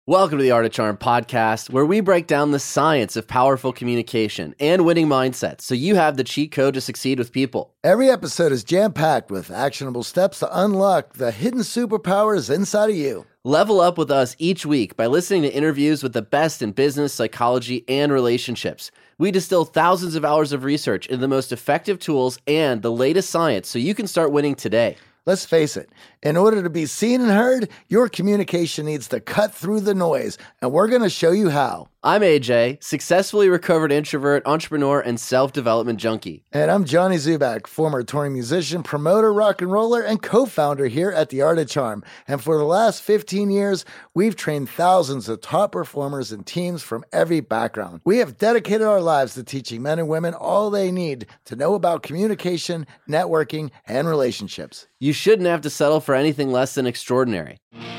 Welcome to the Art of Charm podcast, where we break down the science of powerful communication and winning mindsets so you have the cheat code to succeed with people. Every episode is jam-packed with actionable steps to unlock the hidden superpowers inside of you. Level up with us each week by listening to interviews with the best in business, psychology, and relationships. We distill thousands of hours of research into the most effective tools and the latest science so you can start winning today. Let's face it, in order to be seen and heard, your communication needs to cut through the noise, and we're going to show you how. I'm AJ, successfully recovered introvert, entrepreneur, and self-development junkie. And I'm Johnny Zubak, former touring musician, promoter, rock and roller, and co-founder here at The Art of Charm. And for the last 15 years, we've trained thousands of top performers and teams from every background. We have dedicated our lives to teaching men and women all they need to know about communication, networking, and relationships. You shouldn't have to settle for anything less than extraordinary.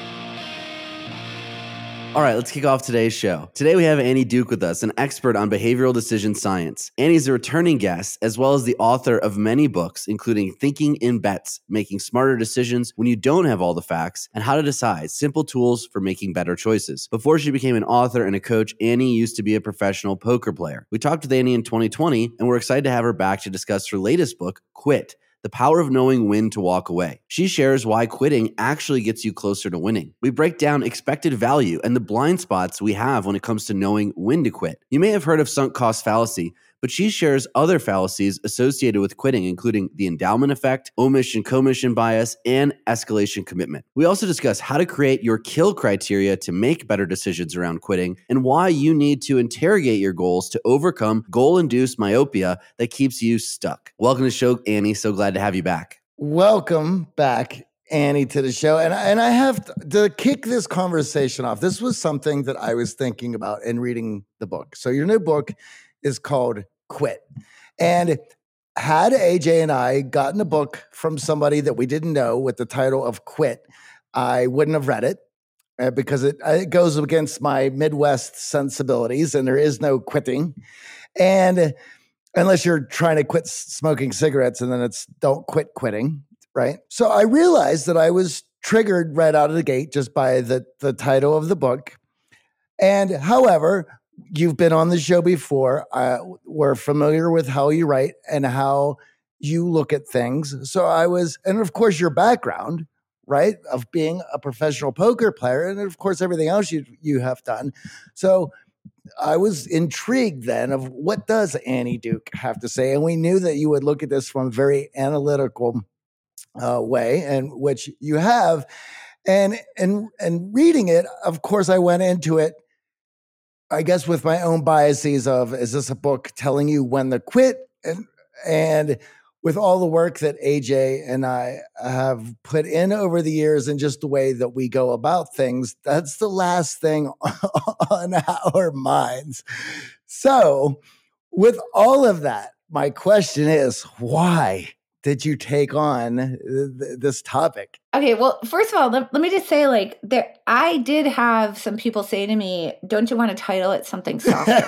All right, let's kick off today's show. Today we have Annie Duke with us, an expert on behavioral decision science. Annie's a returning guest, as well as the author of many books, including Thinking in Bets, Making Smarter Decisions When You Don't Have All the Facts, and How to Decide, Simple Tools for Making Better Choices. Before she became an author and a coach, Annie used to be a professional poker player. We talked with Annie in 2020, and we're excited to have her back to discuss her latest book, Quit: The Power of Knowing When to Walk Away. She shares why quitting actually gets you closer to winning. We break down expected value and the blind spots we have when it comes to knowing when to quit. You may have heard of sunk cost fallacy, but she shares other fallacies associated with quitting, including the endowment effect, omission-commission bias, and escalation commitment. We also discuss how to create your kill criteria to make better decisions around quitting, and why you need to interrogate your goals to overcome goal-induced myopia that keeps you stuck. Welcome to the show, Annie. So glad to have you back. Welcome back, Annie, to the show. And I have to kick this conversation off. This was something that I was thinking about in reading the book. So your new book is called Quit. And had AJ and I gotten a book from somebody that we didn't know with the title of Quit, I wouldn't have read it because it goes against my Midwest sensibilities, and there is no quitting. And unless you're trying to quit smoking cigarettes, and then it's don't quit quitting, right? So I realized that I was triggered right out of the gate just by the title of the book. And however, you've been on the show before. We're familiar with how you write and how you look at things. So and of course your background, right, of being a professional poker player, and of course everything else you have done. So I was intrigued then of what does Annie Duke have to say? And we knew that you would look at this from a very analytical way, and which you have. And reading it, of course, I went into it, I guess, with my own biases of, is this a book telling you when to quit? And with all the work that AJ and I have put in over the years and just the way that we go about things, that's the last thing on our minds. So with all of that, my question is, why did you take on this topic? Okay, well, first of all, let me just say, I did have some people say to me, don't you want to title it something softer?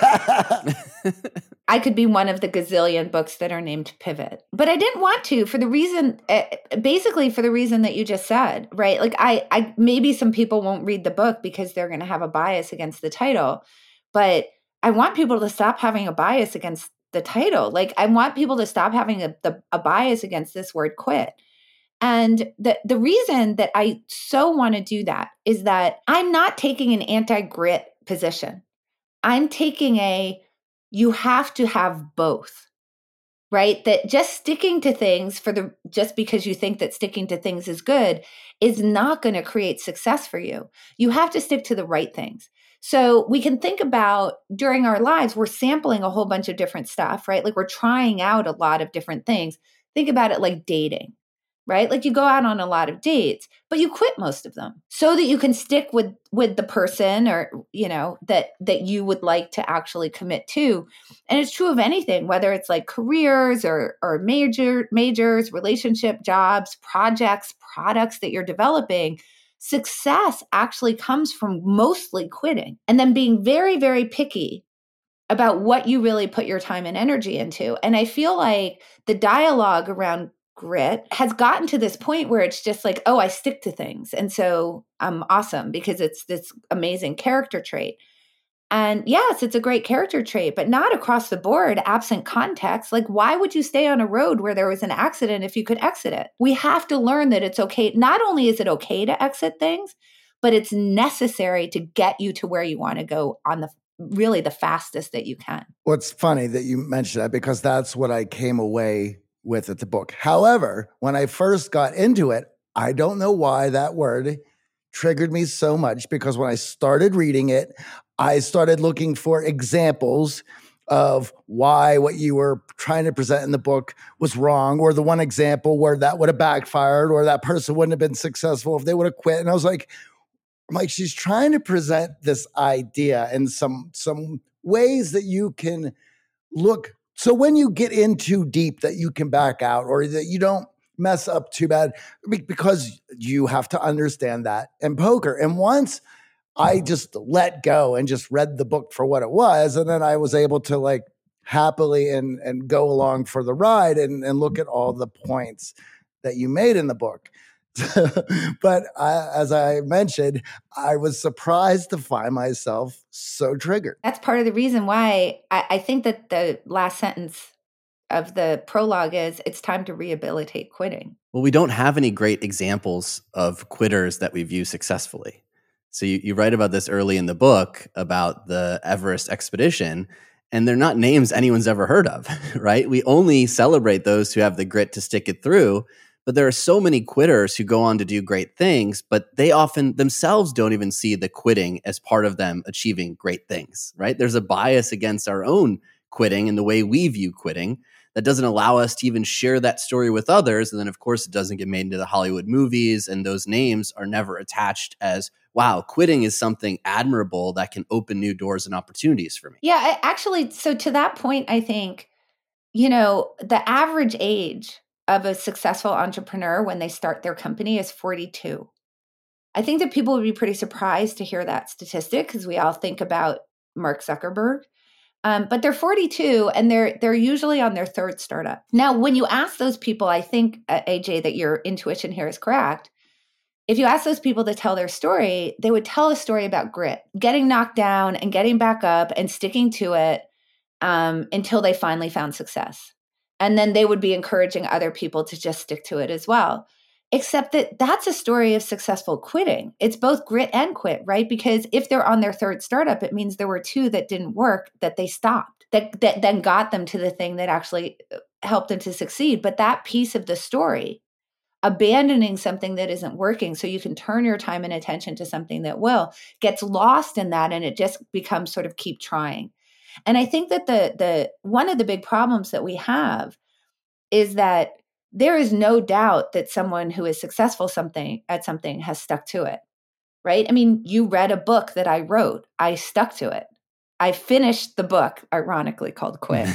I could be one of the gazillion books that are named Pivot. But I didn't want to for the reason, basically for the reason that you just said, right? Like I maybe some people won't read the book because they're going to have a bias against the title, but I want people to stop having a bias against the title. Like I want people to stop having a bias against this word quit. And the reason that I so want to do that is that I'm not taking an anti-grit position. I'm taking you have to have both, right? That just sticking to things just because you think that sticking to things is good is not going to create success for you. You have to stick to the right things. So we can think about during our lives, we're sampling a whole bunch of different stuff, right? Like we're trying out a lot of different things. Think about it like dating, right? Like you go out on a lot of dates, but you quit most of them so that you can stick with the person or, that you would like to actually commit to. And it's true of anything, whether it's like careers or majors, relationship, jobs, projects, products that you're developing. Success actually comes from mostly quitting and then being very, very picky about what you really put your time and energy into. And I feel like the dialogue around grit has gotten to this point where it's just like, oh, I stick to things. And so I'm awesome because it's this amazing character trait. And yes, it's a great character trait, but not across the board, absent context. Like, why would you stay on a road where there was an accident if you could exit it? We have to learn that it's okay. Not only is it okay to exit things, but it's necessary to get you to where you want to go on really the fastest that you can. Well, it's funny that you mentioned that because that's what I came away with at the book. However, when I first got into it, I don't know why that word triggered me so much, because when I started reading it, I started looking for examples of why what you were trying to present in the book was wrong, or the one example where that would have backfired, or that person wouldn't have been successful if they would have quit. And I was like, she's trying to present this idea in some ways that you can look. So when you get in too deep, that you can back out, or that you don't mess up too bad, because you have to understand that in poker. And once I just let go and just read the book for what it was, and then I was able to like happily and go along for the ride and look at all the points that you made in the book. But as I mentioned, I was surprised to find myself so triggered. That's part of the reason why I think that the last sentence of the prologue is, it's time to rehabilitate quitting. Well, we don't have any great examples of quitters that we view successfully. So you write about this early in the book about the Everest expedition, and they're not names anyone's ever heard of, right? We only celebrate those who have the grit to stick it through. But there are so many quitters who go on to do great things, but they often themselves don't even see the quitting as part of them achieving great things, right? There's a bias against our own quitting and the way we view quitting that doesn't allow us to even share that story with others. And then, of course, it doesn't get made into the Hollywood movies, and those names are never attached as, wow, quitting is something admirable that can open new doors and opportunities for me. Yeah, actually, so to that point, I think, the average age of a successful entrepreneur when they start their company is 42. I think that people would be pretty surprised to hear that statistic, because we all think about Mark Zuckerberg. But they're 42, and they're usually on their third startup. Now, when you ask those people, I think, AJ, that your intuition here is correct. If you ask those people to tell their story, they would tell a story about grit, getting knocked down and getting back up and sticking to it until they finally found success. And then they would be encouraging other people to just stick to it as well. Except that that's a story of successful quitting. It's both grit and quit, right? Because if they're on their third startup, it means there were two that didn't work, that they stopped, that then got them to the thing that actually helped them to succeed. But that piece of the story, abandoning something that isn't working so you can turn your time and attention to something that will, gets lost in that, and it just becomes sort of keep trying. And I think that the one of the big problems that we have is that there is no doubt that someone who is successful at something has stuck to it, right? I mean, you read a book that I wrote. I stuck to it. I finished the book, ironically called Quit.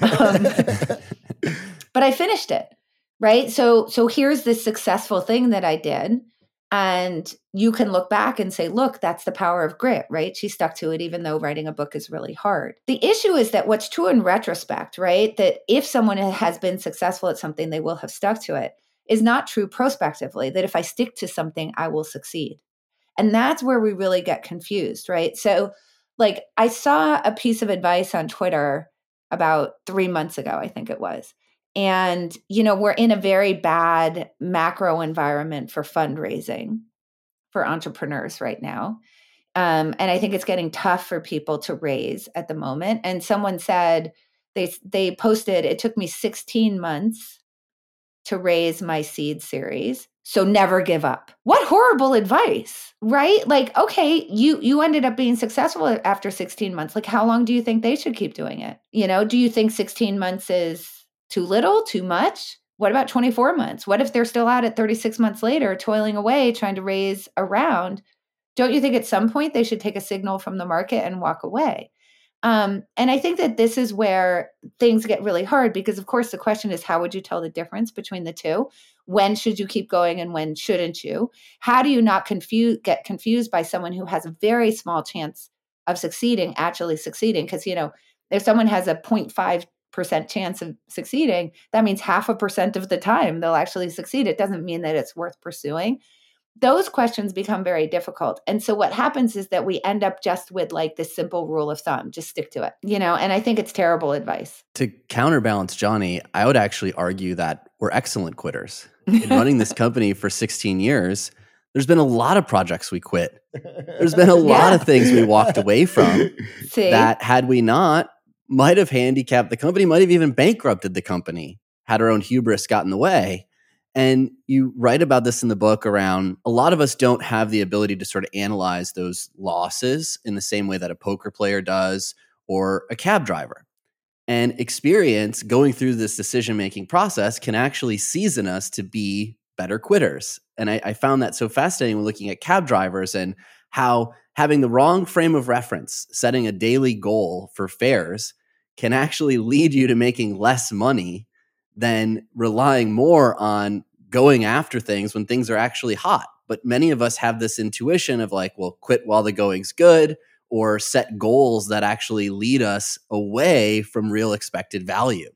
But I finished it, right? So here's this successful thing that I did. And you can look back and say, look, that's the power of grit, right? She stuck to it, even though writing a book is really hard. The issue is that what's true in retrospect, right? That if someone has been successful at something, they will have stuck to it, is not true prospectively, that if I stick to something, I will succeed. And that's where we really get confused, right? So like I saw a piece of advice on Twitter about 3 months ago, I think it was. And, we're in a very bad macro environment for fundraising for entrepreneurs right now. And I think it's getting tough for people to raise at the moment. And someone said, they posted, it took me 16 months to raise my seed series. So never give up. What horrible advice, right? Like, okay, you ended up being successful after 16 months. Like, how long do you think they should keep doing it? Do you think 16 months is too little, too much? What about 24 months? What if they're still out at 36 months later, toiling away, trying to raise a round? Don't you think at some point they should take a signal from the market and walk away? And I think that this is where things get really hard, because of course the question is, how would you tell the difference between the two? When should you keep going and when shouldn't you? How do you not get confused by someone who has a very small chance of actually succeeding? Because, if someone has a 0.5% 50% chance of succeeding, that means 0.5% of the time they'll actually succeed. It doesn't mean that it's worth pursuing. Those questions become very difficult. And so what happens is that we end up just with like this simple rule of thumb, just stick to it, and I think it's terrible advice. To counterbalance Johnny, I would actually argue that we're excellent quitters. In running this company for 16 years, there's been a lot of projects we quit. There's been a lot of things we walked away from that, had we not, might have handicapped the company, might have even bankrupted the company had our own hubris got in the way. And you write about this in the book around a lot of us don't have the ability to sort of analyze those losses in the same way that a poker player does or a cab driver. And experience going through this decision-making process can actually season us to be better quitters. And I found that so fascinating when looking at cab drivers and how having the wrong frame of reference, setting a daily goal for fares, can actually lead you to making less money than relying more on going after things when things are actually hot. But many of us have this intuition of like, well, quit while the going's good, or set goals that actually lead us away from real expected value.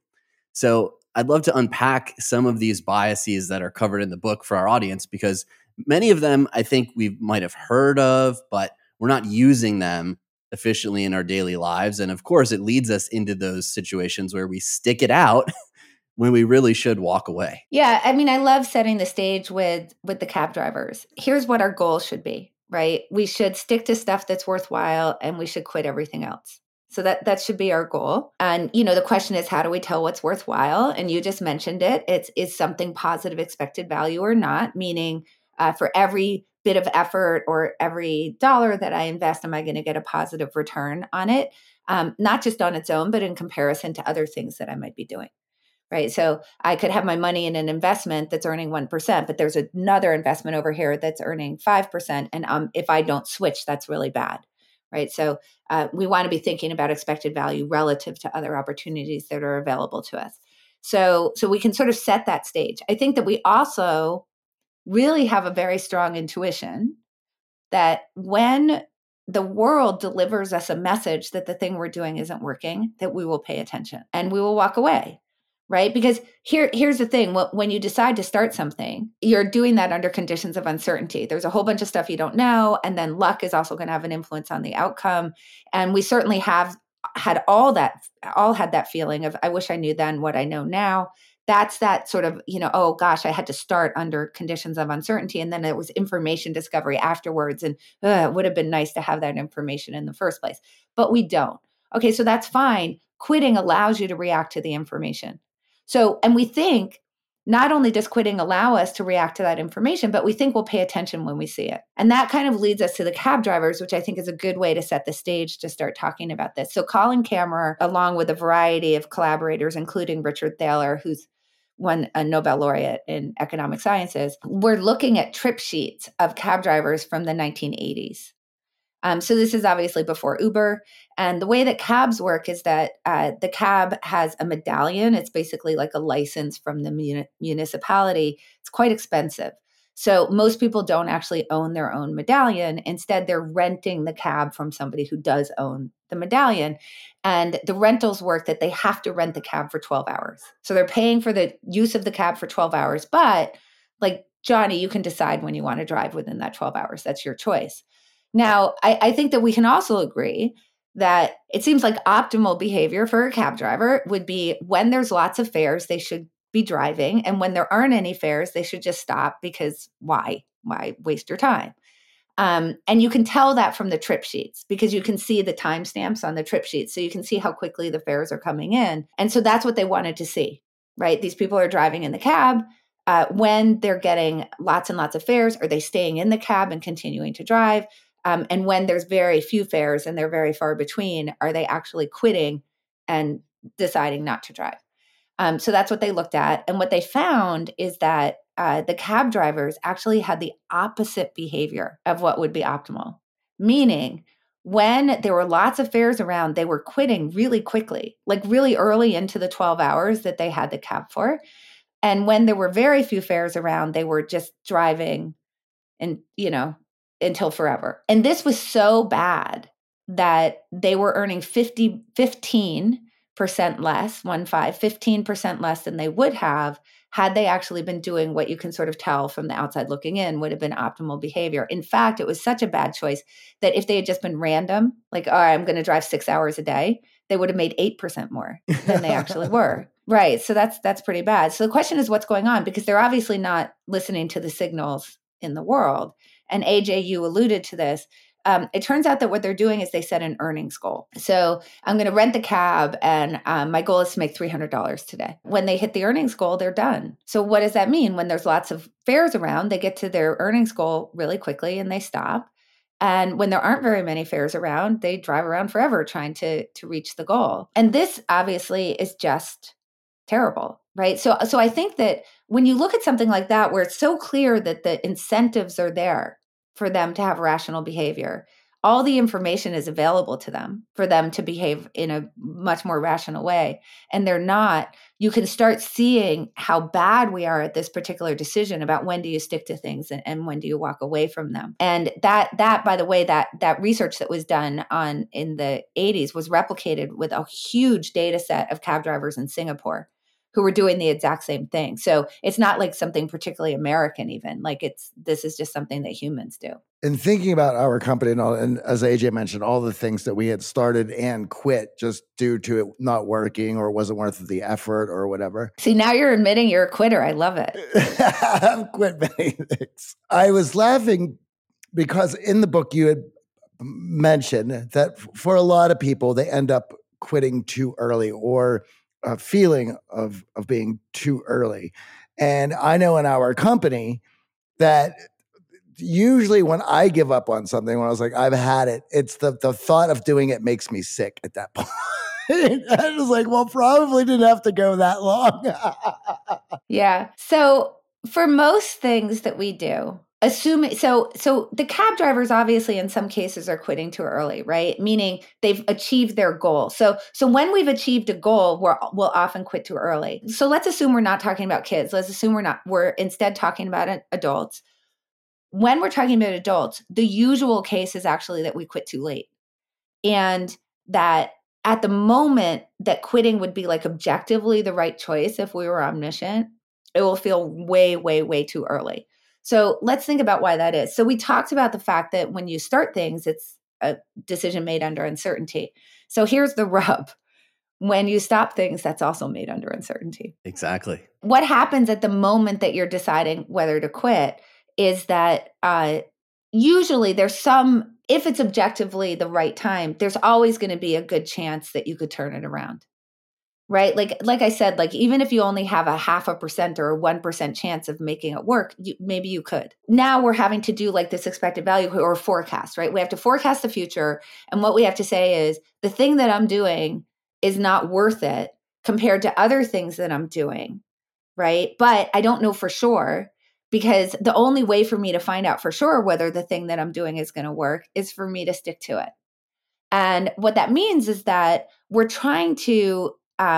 So I'd love to unpack some of these biases that are covered in the book for our audience, because many of them I think we might have heard of, but we're not using them efficiently in our daily lives. And of course, it leads us into those situations where we stick it out when we really should walk away. Yeah, I mean, I love setting the stage with the cab drivers. Here's what our goal should be, right? We should stick to stuff that's worthwhile, and we should quit everything else. So that should be our goal. And, the question is, how do we tell what's worthwhile? And you just mentioned it. Is something positive expected value or not? Meaning for every bit of effort or every dollar that I invest, am I going to get a positive return on it? Not just on its own, but in comparison to other things that I might be doing. Right. So I could have my money in an investment that's earning 1%, but there's another investment over here that's earning 5%. And if I don't switch, that's really bad. Right. So we want to be thinking about expected value relative to other opportunities that are available to us. So we can sort of set that stage. I think that we also really have a very strong intuition that when the world delivers us a message that the thing we're doing isn't working, that we will pay attention and we will walk away. Right? Because here's the thing. When you decide to start something, you're doing that under conditions of uncertainty. There's a whole bunch of stuff you don't know. And then luck is also going to have an influence on the outcome. And we certainly have had all had that feeling of, I wish I knew then what I know now. That's that sort of, oh gosh, I had to start under conditions of uncertainty. And then it was information discovery afterwards. And it would have been nice to have that information in the first place. But we don't. Okay, so that's fine. Quitting allows you to react to the information. So, and we think not only does quitting allow us to react to that information, but we think we'll pay attention when we see it. And that kind of leads us to the cab drivers, which I think is a good way to set the stage to start talking about this. So Colin Camerer, along with a variety of collaborators, including Richard Thaler, who's won a Nobel laureate in economic sciences, we're looking at trip sheets of cab drivers from the 1980s. So this is obviously before Uber. And the way that cabs work is that the cab has a medallion. It's basically like a license from the municipality. It's quite expensive. So most people don't actually own their own medallion. Instead, they're renting the cab from somebody who does own the medallion. And the rentals work that they have to rent the cab for 12 hours. So they're paying for the use of the cab for 12 hours. But like Johnny, you can decide when you want to drive within that 12 hours. That's your choice. Now, I think that we can also agree that it seems like optimal behavior for a cab driver would be when there's lots of fares, they should be driving. And when there aren't any fares, they should just stop, because why? Why waste your time? And you can tell that from the trip sheets, because you can see the timestamps on the trip sheets. So you can see how quickly the fares are coming in. And so that's what they wanted to see, right? These people are driving in the cab. When they're getting lots and lots of fares, are they staying in the cab and continuing to drive? And when there's very few fares and they're very far between, are they actually quitting and deciding not to drive? So that's what they looked at. And what they found is that the cab drivers actually had the opposite behavior of what would be optimal. Meaning, when there were lots of fares around, they were quitting really quickly, like really early into the 12 hours that they had the cab for. And when there were very few fares around, they were just driving and, until forever. And this was so bad that they were earning 15% less, 15% less than they would have had they actually been doing what you can sort of tell from the outside looking in would have been optimal behavior. In fact, it was such a bad choice that if they had just been random, like, all right, I'm going to drive 6 hours a day, they would have made 8% more than they actually were. Right. So that's pretty bad. So the question is what's going on? Because they're obviously not listening to the signals in the world. And AJ, you alluded to this. It turns out that what they're doing is they set an earnings goal. So I'm going to rent the cab and my goal is to make $300 today. When they hit the earnings goal, they're done. So what does that mean? When there's lots of fares around, they get to their earnings goal really quickly and they stop. And when there aren't very many fares around, they drive around forever trying to reach the goal. And this obviously is just terrible, right? So I think that when you look at something like that, where it's so clear that the incentives are there for them to have rational behavior, all the information is available to them for them to behave in a much more rational way, and they're not, you can start seeing how bad we are at this particular decision about when do you stick to things and when do you walk away from them. And that by the way, that research that was done in the 80s was replicated with a huge data set of cab drivers in Singapore who were doing the exact same thing. So it's not like something particularly American even, like this is just something that humans do. And thinking about our company and all, and as AJ mentioned, all the things that we had started and quit just due to it not working or wasn't worth the effort or whatever. See, now you're admitting you're a quitter. I love it. I've quit many things. I was laughing because in the book you had mentioned that for a lot of people, they end up quitting too early or a feeling of being too early. And I know in our company that usually when I give up on something, when I was like, I've had it, it's the thought of doing it makes me sick at that point. I was like, well, probably didn't have to go that long. Yeah. So for most things that we do, assuming so the cab drivers obviously in some cases are quitting too early, right? Meaning they've achieved their goal. So when we've achieved a goal, we'll often quit too early. So let's assume we're not talking about kids. Let's assume we're instead talking about adults. When we're talking about adults, the usual case is actually that we quit too late. And that at the moment that quitting would be like objectively the right choice if we were omniscient, it will feel way, way, way too early. So let's think about why that is. So we talked about the fact that when you start things, it's a decision made under uncertainty. So here's the rub. When you stop things, that's also made under uncertainty. Exactly. What happens at the moment that you're deciding whether to quit is that usually there's some, if it's objectively the right time, there's always going to be a good chance that you could turn it around. Right? Like I said, like even if you only have a 0.5% or a 1% chance of making it work, maybe you could. Now we're having to do like this expected value or forecast, right? We have to forecast the future. And what we have to say is the thing that I'm doing is not worth it compared to other things that I'm doing, right? But I don't know for sure because the only way for me to find out for sure whether the thing that I'm doing is going to work is for me to stick to it. And what that means is that we're trying to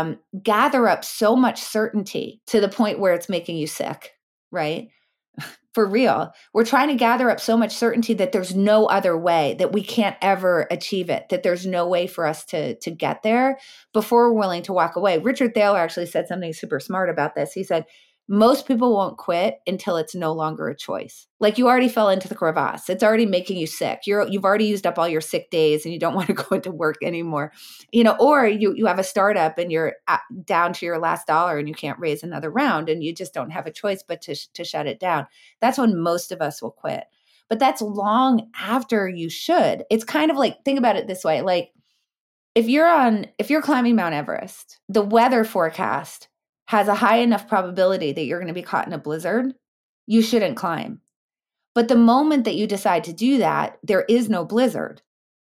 gather up so much certainty to the point where it's making you sick, right? For real. We're trying to gather up so much certainty that there's no other way, that we can't ever achieve it, that there's no way for us to get there before we're willing to walk away. Richard Thaler actually said something super smart about this. He said, most people won't quit until it's no longer a choice. Like you already fell into the crevasse. It's already making you sick. You've already used up all your sick days and you don't want to go into work anymore. Or you have a startup and you're down to your last dollar and you can't raise another round and you just don't have a choice but to shut it down. That's when most of us will quit. But that's long after you should. It's kind of like, think about it this way. Like if you're climbing Mount Everest, the weather forecast has a high enough probability that you're going to be caught in a blizzard, you shouldn't climb. But the moment that you decide to do that, there is no blizzard.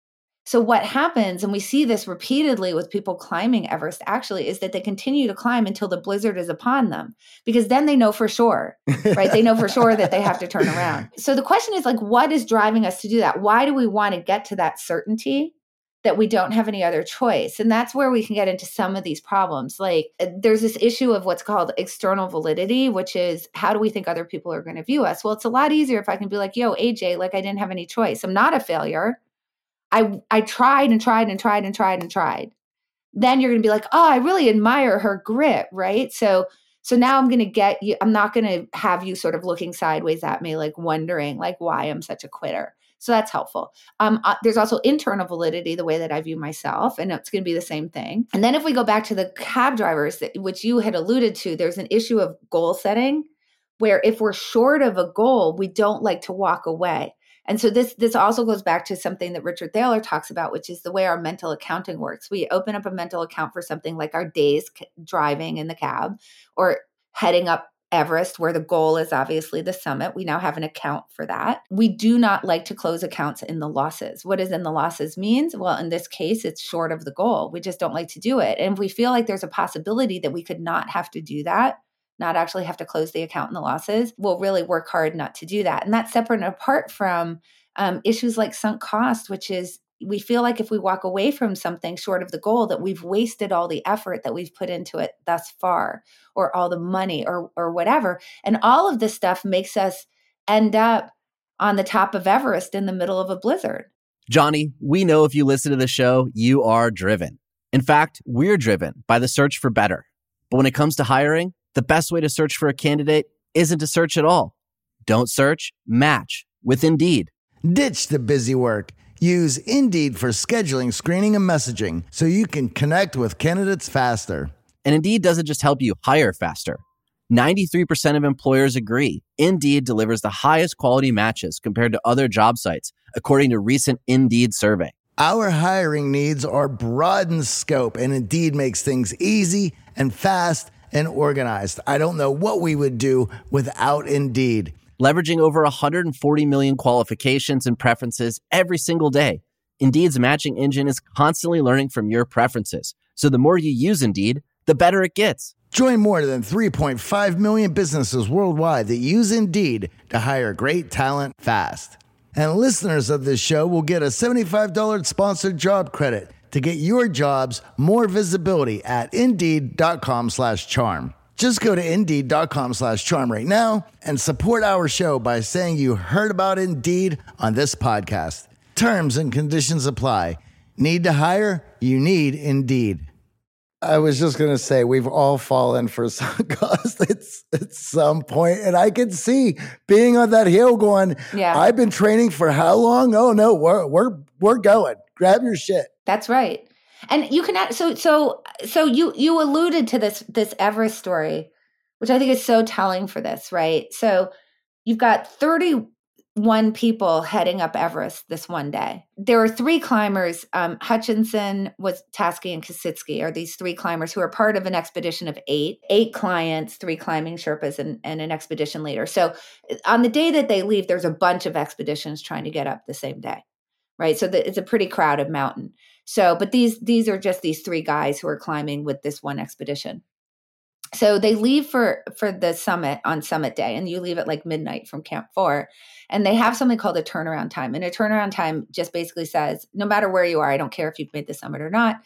So what happens, and we see this repeatedly with people climbing Everest actually, is that they continue to climb until the blizzard is upon them, because then they know for sure, right? They know for sure that they have to turn around. So the question is like, what is driving us to do that? Why do we want to get to that certainty that we don't have any other choice? And that's where we can get into some of these problems. Like there's this issue of what's called external validity, which is how do we think other people are going to view us? Well, it's a lot easier if I can be like, yo, AJ, like I didn't have any choice. I'm not a failure. I tried and tried and tried and tried and tried. then you're going to be like, oh, I really admire her grit, right? So now I'm going to get you, I'm not going to have you sort of looking sideways at me, like wondering like why I'm such a quitter. So that's helpful. There's also internal validity, the way that I view myself, and it's going to be the same thing. And then if we go back to the cab drivers, which you had alluded to, there's an issue of goal setting, where if we're short of a goal, we don't like to walk away. And so this also goes back to something that Richard Thaler talks about, which is the way our mental accounting works. We open up a mental account for something like our days driving in the cab or heading up Everest, where the goal is obviously the summit. We now have an account for that. We do not like to close accounts in the losses. What is in the losses means? Well, in this case, it's short of the goal. We just don't like to do it. And if we feel like there's a possibility that we could not have to do that, not actually have to close the account in the losses, we'll really work hard not to do that. And that's separate and apart from issues like sunk cost, which is we feel like if we walk away from something short of the goal, that we've wasted all the effort that we've put into it thus far, or all the money or whatever. And all of this stuff makes us end up on the top of Everest in the middle of a blizzard. Johnny, we know if you listen to the show, you are driven. In fact, we're driven by the search for better. But when it comes to hiring, the best way to search for a candidate isn't to search at all. Don't search, match with Indeed. Ditch the busy work. Use Indeed for scheduling, screening, and messaging so you can connect with candidates faster. And Indeed doesn't just help you hire faster. 93% of employers agree Indeed delivers the highest quality matches compared to other job sites, according to recent Indeed survey. Our hiring needs are broad in scope, and Indeed makes things easy and fast and organized. I don't know what we would do without Indeed. Leveraging over 140 million qualifications and preferences every single day, Indeed's matching engine is constantly learning from your preferences. So the more you use Indeed, the better it gets. Join more than 3.5 million businesses worldwide that use Indeed to hire great talent fast. And listeners of this show will get a $75 sponsored job credit to get your jobs more visibility at Indeed.com/charm. Just go to Indeed.com/charm right now and support our show by saying you heard about Indeed on this podcast. Terms and conditions apply. Need to hire? You need Indeed. I was just going to say, we've all fallen for sunk cost at some point. And I can see being on that hill going, yeah, I've been training for how long? Oh no, we're going. Grab your shit. That's right. And you can, so you alluded to this Everest story, which I think is so telling for this, right? So you've got 31 people heading up Everest this one day. There were 3 climbers. Hutchinson, Tasky, and Kositsky are these 3 climbers who are part of an expedition of 8 clients, 3 climbing Sherpas, and an expedition leader. So on the day that they leave, there's a bunch of expeditions trying to get up the same day, right? So it's a pretty crowded mountain. So, but these are just these 3 guys who are climbing with this one expedition. So they leave for the summit on summit day, and you leave at like midnight from Camp 4, and they have something called a turnaround time. And a turnaround time just basically says, no matter where you are, I don't care if you've made the summit or not,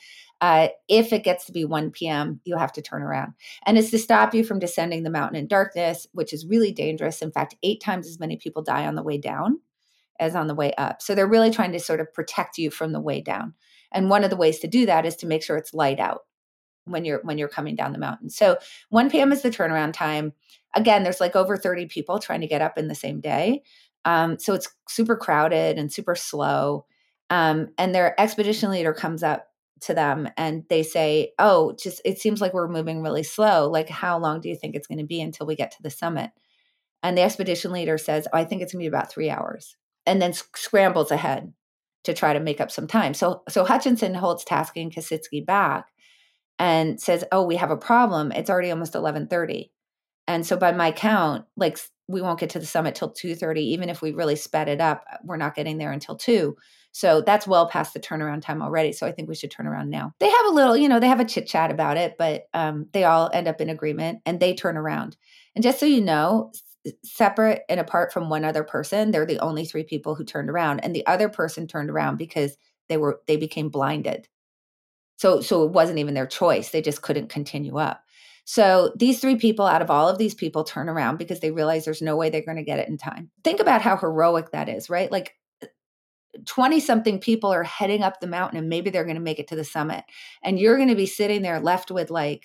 if it gets to be 1 p.m., you have to turn around. And it's to stop you from descending the mountain in darkness, which is really dangerous. In fact, 8 times as many people die on the way down as on the way up. So they're really trying to sort of protect you from the way down. And one of the ways to do that is to make sure it's light out when you're coming down the mountain. So 1 p.m. is the turnaround time. Again, there's like over 30 people trying to get up in the same day. So it's super crowded and super slow. And their expedition leader comes up to them and they say, oh, it seems like we're moving really slow. Like, how long do you think it's going to be until we get to the summit? And the expedition leader says, oh, I think it's going to be about 3 hours, and then scrambles ahead to try to make up some time. So Hutchinson holds Tasky and Kositsky back and says, oh, we have a problem. It's already almost 11:30. And so by my count, like, we won't get to the summit till 2:30. Even if we really sped it up, we're not getting there until 2. So that's well past the turnaround time already. So I think we should turn around now. They have a little, they have a chit chat about it, but they all end up in agreement and they turn around. And just so you know, separate and apart from one other person, they're the only 3 people who turned around, and the other person turned around because they became blinded. So it wasn't even their choice. They just couldn't continue up. So these 3 people out of all of these people turn around because they realize there's no way they're going to get it in time. Think about how heroic that is, right? Like, 20-something people are heading up the mountain and maybe they're going to make it to the summit. And you're going to be sitting there left with like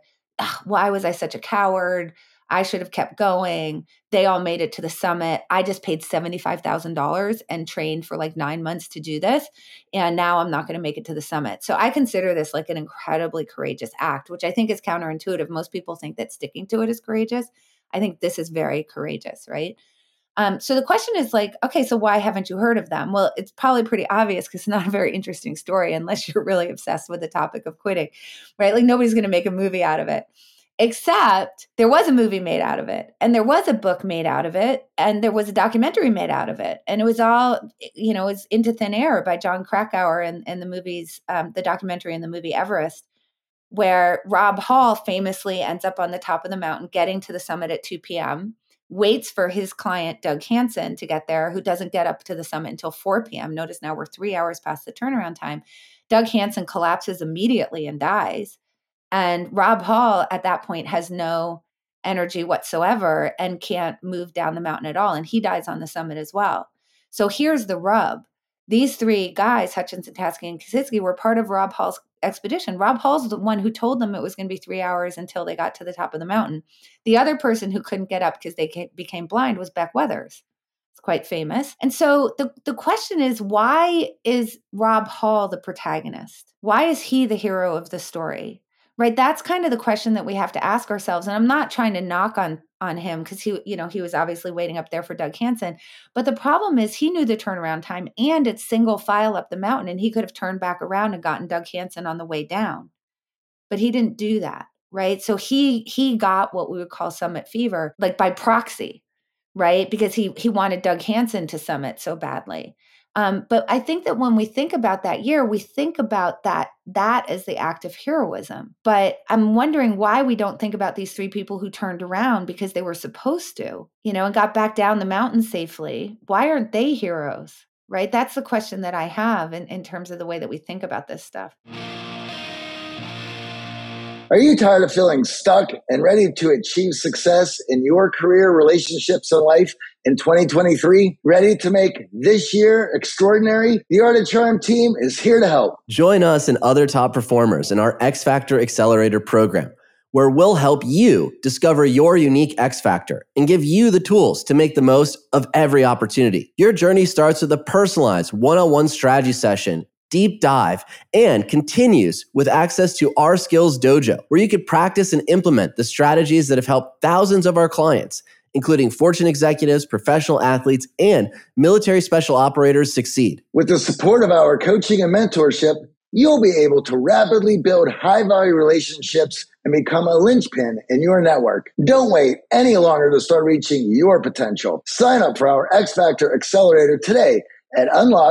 why was I such a coward? I should have kept going. They all made it to the summit. I just paid $75,000 and trained for like 9 months to do this. And now I'm not going to make it to the summit. So I consider this like an incredibly courageous act, which I think is counterintuitive. Most people think that sticking to it is courageous. I think this is very courageous, right? So the question is like, okay, so why haven't you heard of them? Well, it's probably pretty obvious because it's not a very interesting story unless you're really obsessed with the topic of quitting, right? Like nobody's going to make a movie out of it. Except there was a movie made out of it, and there was a book made out of it, and there was a documentary made out of it. And it was all, it was Into Thin Air by Jon Krakauer and the movies, the documentary and the movie Everest, where Rob Hall famously ends up on the top of the mountain, getting to the summit at 2 p.m., waits for his client, Doug Hansen, to get there, who doesn't get up to the summit until 4 p.m. Notice now we're 3 hours past the turnaround time. Doug Hansen collapses immediately and dies. And Rob Hall at that point has no energy whatsoever and can't move down the mountain at all. And he dies on the summit as well. So here's the rub. These three guys, Hutchinson, Taskey, and Kositsky, were part of Rob Hall's expedition. Rob Hall's the one who told them it was going to be 3 hours until they got to the top of the mountain. The other person who couldn't get up because they became blind was Beck Weathers. It's quite famous. And so the question is, why is Rob Hall the protagonist? Why is he the hero of the story? Right? That's kind of the question that we have to ask ourselves. And I'm not trying to knock on him because he was obviously waiting up there for Doug Hansen. But the problem is he knew the turnaround time and it's single file up the mountain, and he could have turned back around and gotten Doug Hansen on the way down. But he didn't do that, right? So he got what we would call summit fever, like by proxy, right? Because he wanted Doug Hansen to summit so badly. But I think that when we think about that year, we think about that as the act of heroism. But I'm wondering why we don't think about these three people who turned around because they were supposed to, and got back down the mountain safely. Why aren't they heroes, right? That's the question that I have in terms of the way that we think about this stuff. Are you tired of feeling stuck and ready to achieve success in your career, relationships, and life in 2023? Ready to make this year extraordinary? The Art of Charm team is here to help. Join us and other top performers in our X Factor Accelerator program, where we'll help you discover your unique X Factor and give you the tools to make the most of every opportunity. Your journey starts with a personalized one-on-one strategy session, deep dive, and continues with access to our Skills Dojo, where you can practice and implement the strategies that have helped thousands of our clients, including Fortune executives, professional athletes, and military special operators succeed. With the support of our coaching and mentorship, you'll be able to rapidly build high-value relationships and become a linchpin in your network. Don't wait any longer to start reaching your potential. Sign up for our X Factor Accelerator today at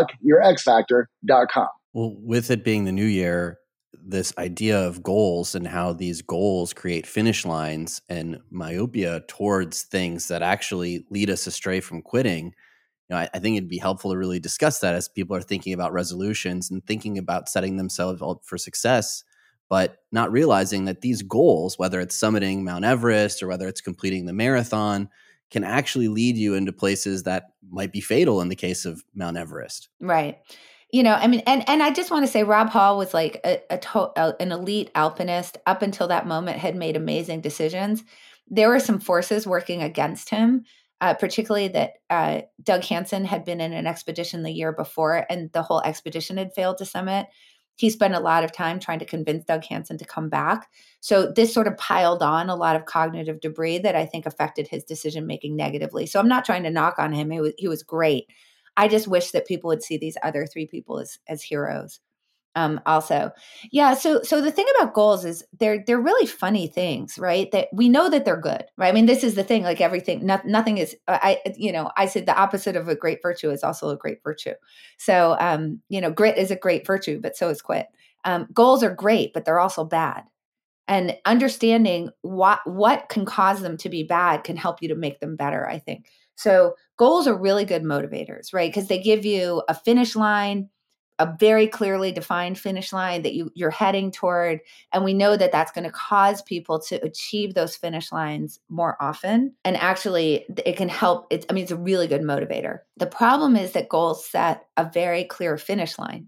unlockyourxfactor.com. Well, with it being the new year, this idea of goals and how these goals create finish lines and myopia towards things that actually lead us astray from quitting, I think it'd be helpful to really discuss that as people are thinking about resolutions and thinking about setting themselves up for success, but not realizing that these goals, whether it's summiting Mount Everest or whether it's completing the marathon, can actually lead you into places that might be fatal in the case of Mount Everest. Right. And I just want to say Rob Hall was like an elite alpinist up until that moment, had made amazing decisions. There were some forces working against him, particularly that Doug Hansen had been in an expedition the year before and the whole expedition had failed to summit. He spent a lot of time trying to convince Doug Hansen to come back. So this sort of piled on a lot of cognitive debris that I think affected his decision-making negatively. So I'm not trying to knock on him. He was great. I just wish that people would see these other three people as heroes. Also. Yeah. So the thing about goals is they're really funny things, right? That we know that they're good, right? I mean, this is the thing, like everything, nothing is, I said the opposite of a great virtue is also a great virtue. So, grit is a great virtue, but so is quit. Goals are great, but they're also bad. And understanding what can cause them to be bad can help you to make them better, I think. So goals are really good motivators, right? Because they give you a finish line, a very clearly defined finish line that you're heading toward. And we know that that's going to cause people to achieve those finish lines more often. And actually, it can help. It's a really good motivator. The problem is that goals set a very clear finish line,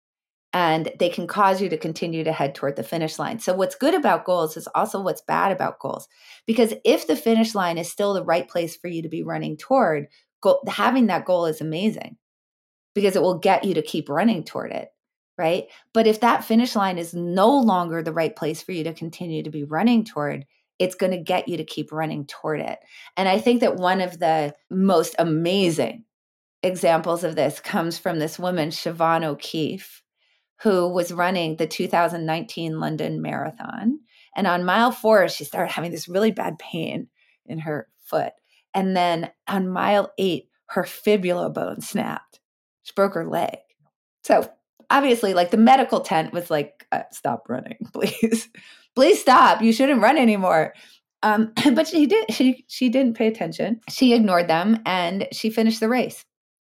and they can cause you to continue to head toward the finish line. So what's good about goals is also what's bad about goals. Because if the finish line is still the right place for you to be running toward, having that goal is amazing, because it will get you to keep running toward it, right? But if that finish line is no longer the right place for you to continue to be running toward, it's going to get you to keep running toward it. And I think that one of the most amazing examples of this comes from this woman, Siobhan O'Keefe, who was running the 2019 London Marathon. And on mile 4, she started having this really bad pain in her foot. And then on mile 8, her fibula bone snapped. She broke her leg. So obviously, like, the medical tent was like, stop running, please. Please stop. You shouldn't run anymore. But she didn't pay attention. She ignored them, and she finished the race.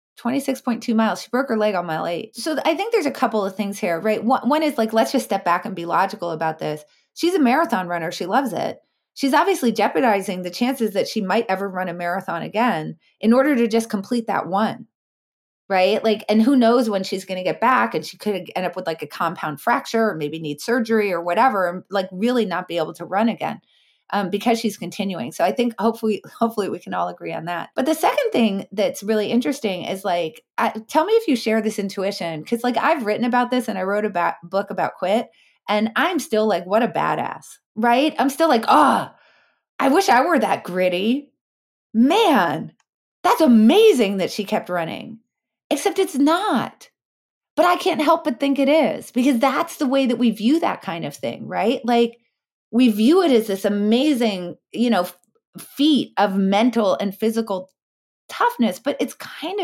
26.2 miles. She broke her leg on mile 8. So I think there's a couple of things here, right? One is, like, let's just step back and be logical about this. She's a marathon runner. She loves it. She's obviously jeopardizing the chances that she might ever run a marathon again in order to just complete that one, right? Like, and who knows when she's going to get back, and she could end up with like a compound fracture, or maybe need surgery or whatever, and like really not be able to run again. Because she's continuing. So I think hopefully we can all agree on that. But the second thing that's really interesting is, like, tell me if you share this intuition, because, like, I've written about this and I wrote a book about quit, and I'm still like, what a badass, right? I'm still like, oh, I wish I were that gritty. Man, that's amazing that she kept running. Except it's not. But I can't help but think it is, because that's the way that we view that kind of thing, right? Like, we view it as this amazing, feat of mental and physical toughness, but it's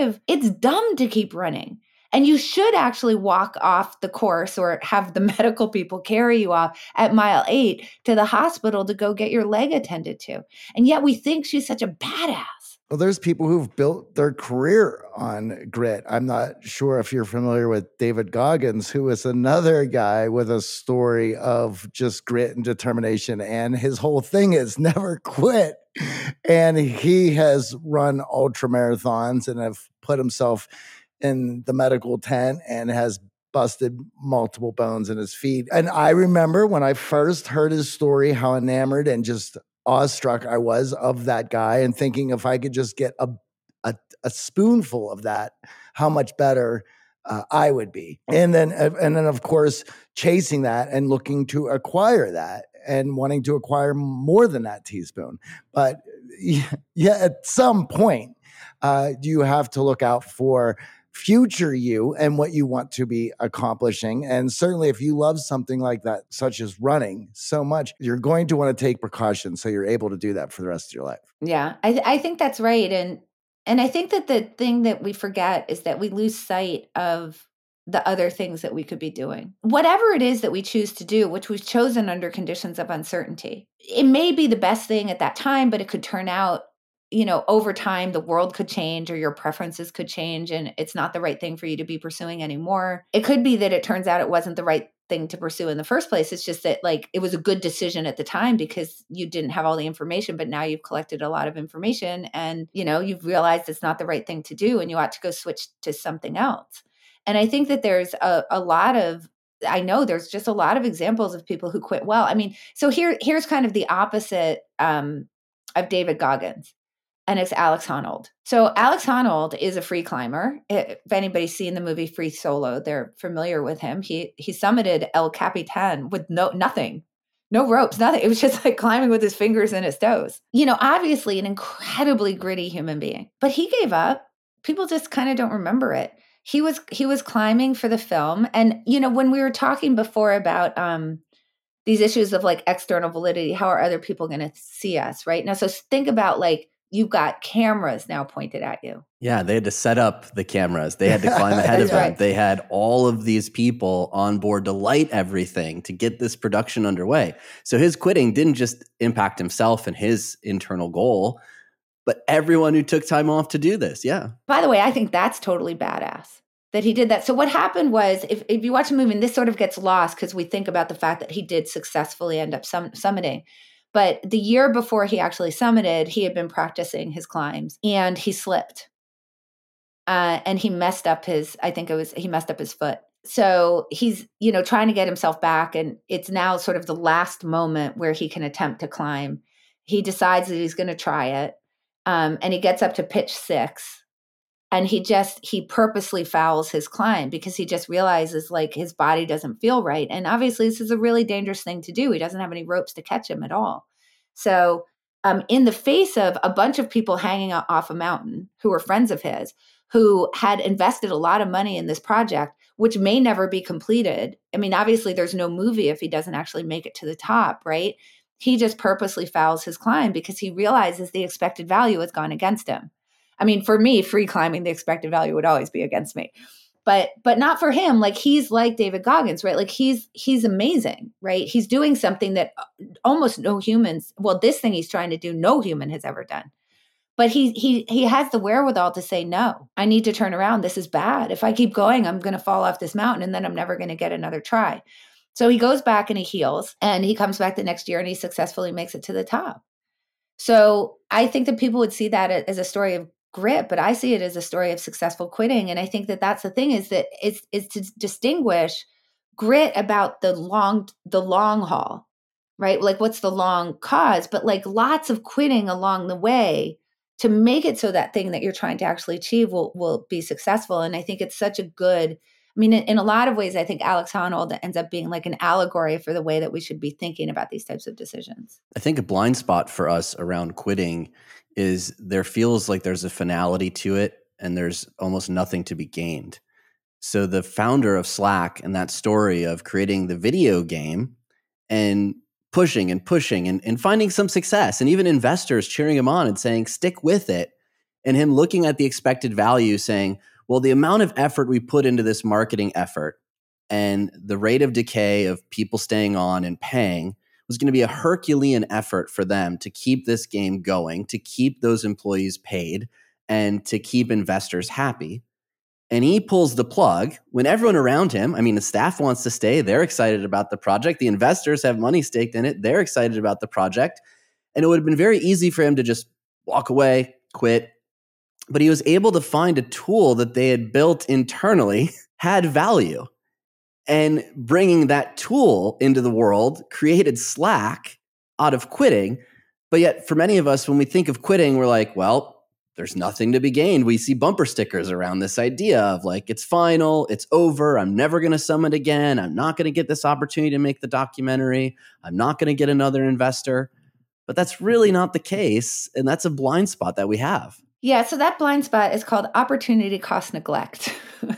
dumb to keep running. And you should actually walk off the course, or have the medical people carry you off at mile 8 to the hospital to go get your leg attended to. And yet we think she's such a badass. Well, there's people who've built their career on grit. I'm not sure if you're familiar with David Goggins, who is another guy with a story of just grit and determination. And his whole thing is never quit. And he has run ultra marathons and have put himself in the medical tent and has busted multiple bones in his feet. And I remember when I first heard his story, how enamored and just awestruck I was of that guy, and thinking if I could just get a spoonful of that, how much better I would be. And then of course, chasing that and looking to acquire that and wanting to acquire more than that teaspoon. But yeah, at some point, you have to look out for future you and what you want to be accomplishing. And certainly if you love something like that, such as running so much, you're going to want to take precautions so you're able to do that for the rest of your life. Yeah, I think that's right. And I think that the thing that we forget is that we lose sight of the other things that we could be doing. Whatever it is that we choose to do, which we've chosen under conditions of uncertainty, it may be the best thing at that time, but it could turn out, over time, the world could change, or your preferences could change, and it's not the right thing for you to be pursuing anymore. It could be that it turns out it wasn't the right thing to pursue in the first place. It's just that, like, it was a good decision at the time because you didn't have all the information, but now you've collected a lot of information, and, you've realized it's not the right thing to do, and you ought to go switch to something else. And I think that there's I know there's just a lot of examples of people who quit well. I mean, so here's kind of the opposite of David Goggins. And it's Alex Honnold. So Alex Honnold is a free climber. If anybody's seen the movie Free Solo, they're familiar with him. He summited El Capitan with nothing, no ropes, nothing. It was just like climbing with his fingers and his toes. Obviously an incredibly gritty human being. But he gave up. People just kind of don't remember it. He was climbing for the film. And, when we were talking before about these issues of like external validity, how are other people going to see us, right? Now, so think about, like, you've got cameras now pointed at you. Yeah, they had to set up the cameras. They had to climb ahead of them. Right. They had all of these people on board to light everything to get this production underway. So his quitting didn't just impact himself and his internal goal, but everyone who took time off to do this. Yeah. By the way, I think that's totally badass. that he did that. So what happened was, if you watch the movie, and this sort of gets lost because we think about the fact that he did successfully end up summiting. But the year before he actually summited, he had been practicing his climbs and he slipped. And he messed up he messed up his foot. So he's, trying to get himself back. And it's now sort of the last moment where he can attempt to climb. He decides that he's going to try it. And he gets up to pitch 6. And he purposely fouls his climb because he just realizes like his body doesn't feel right. And obviously this is a really dangerous thing to do. He doesn't have any ropes to catch him at all. So in the face of a bunch of people hanging off a mountain who were friends of his, who had invested a lot of money in this project, which may never be completed. I mean, obviously there's no movie if he doesn't actually make it to the top, right? He just purposely fouls his climb because he realizes the expected value has gone against him. I mean, for me, free climbing, the expected value would always be against me, but not for him. Like he's like David Goggins, right? Like he's amazing, right? He's doing something that almost no humans, well, this thing he's trying to do, no human has ever done. But he has the wherewithal to say, no, I need to turn around. This is bad. If I keep going, I'm going to fall off this mountain and then I'm never going to get another try. So he goes back and he heals and he comes back the next year and he successfully makes it to the top. So I think that people would see that as a story of grit, but I see it as a story of successful quitting. And I think that that's the thing is that it's to distinguish grit about the long haul, right? Like what's the long cause, but like lots of quitting along the way to make it so that thing that you're trying to actually achieve will be successful. And I think it's such a good, I mean, in a lot of ways, I think Alex Honnold ends up being like an allegory for the way that we should be thinking about these types of decisions. I think a blind spot for us around quitting is there feels like there's a finality to it and there's almost nothing to be gained. So the founder of Slack and that story of creating the video game and pushing and finding some success and even investors cheering him on and saying, stick with it. And him looking at the expected value saying, well, the amount of effort we put into this marketing effort and the rate of decay of people staying on and paying was going to be a Herculean effort for them to keep this game going, to keep those employees paid, and to keep investors happy. And he pulls the plug when everyone around him, I mean, the staff wants to stay. They're excited about the project. The investors have money staked in it. They're excited about the project. And it would have been very easy for him to just walk away, quit. But he was able to find a tool that they had built internally had value. And bringing that tool into the world created Slack out of quitting. But yet for many of us, when we think of quitting, we're like, well, there's nothing to be gained. We see bumper stickers around this idea of like, it's final, it's over. I'm never going to summit again. I'm not going to get this opportunity to make the documentary. I'm not going to get another investor. But that's really not the case. And that's a blind spot that we have. Yeah, so that blind spot is called opportunity cost neglect.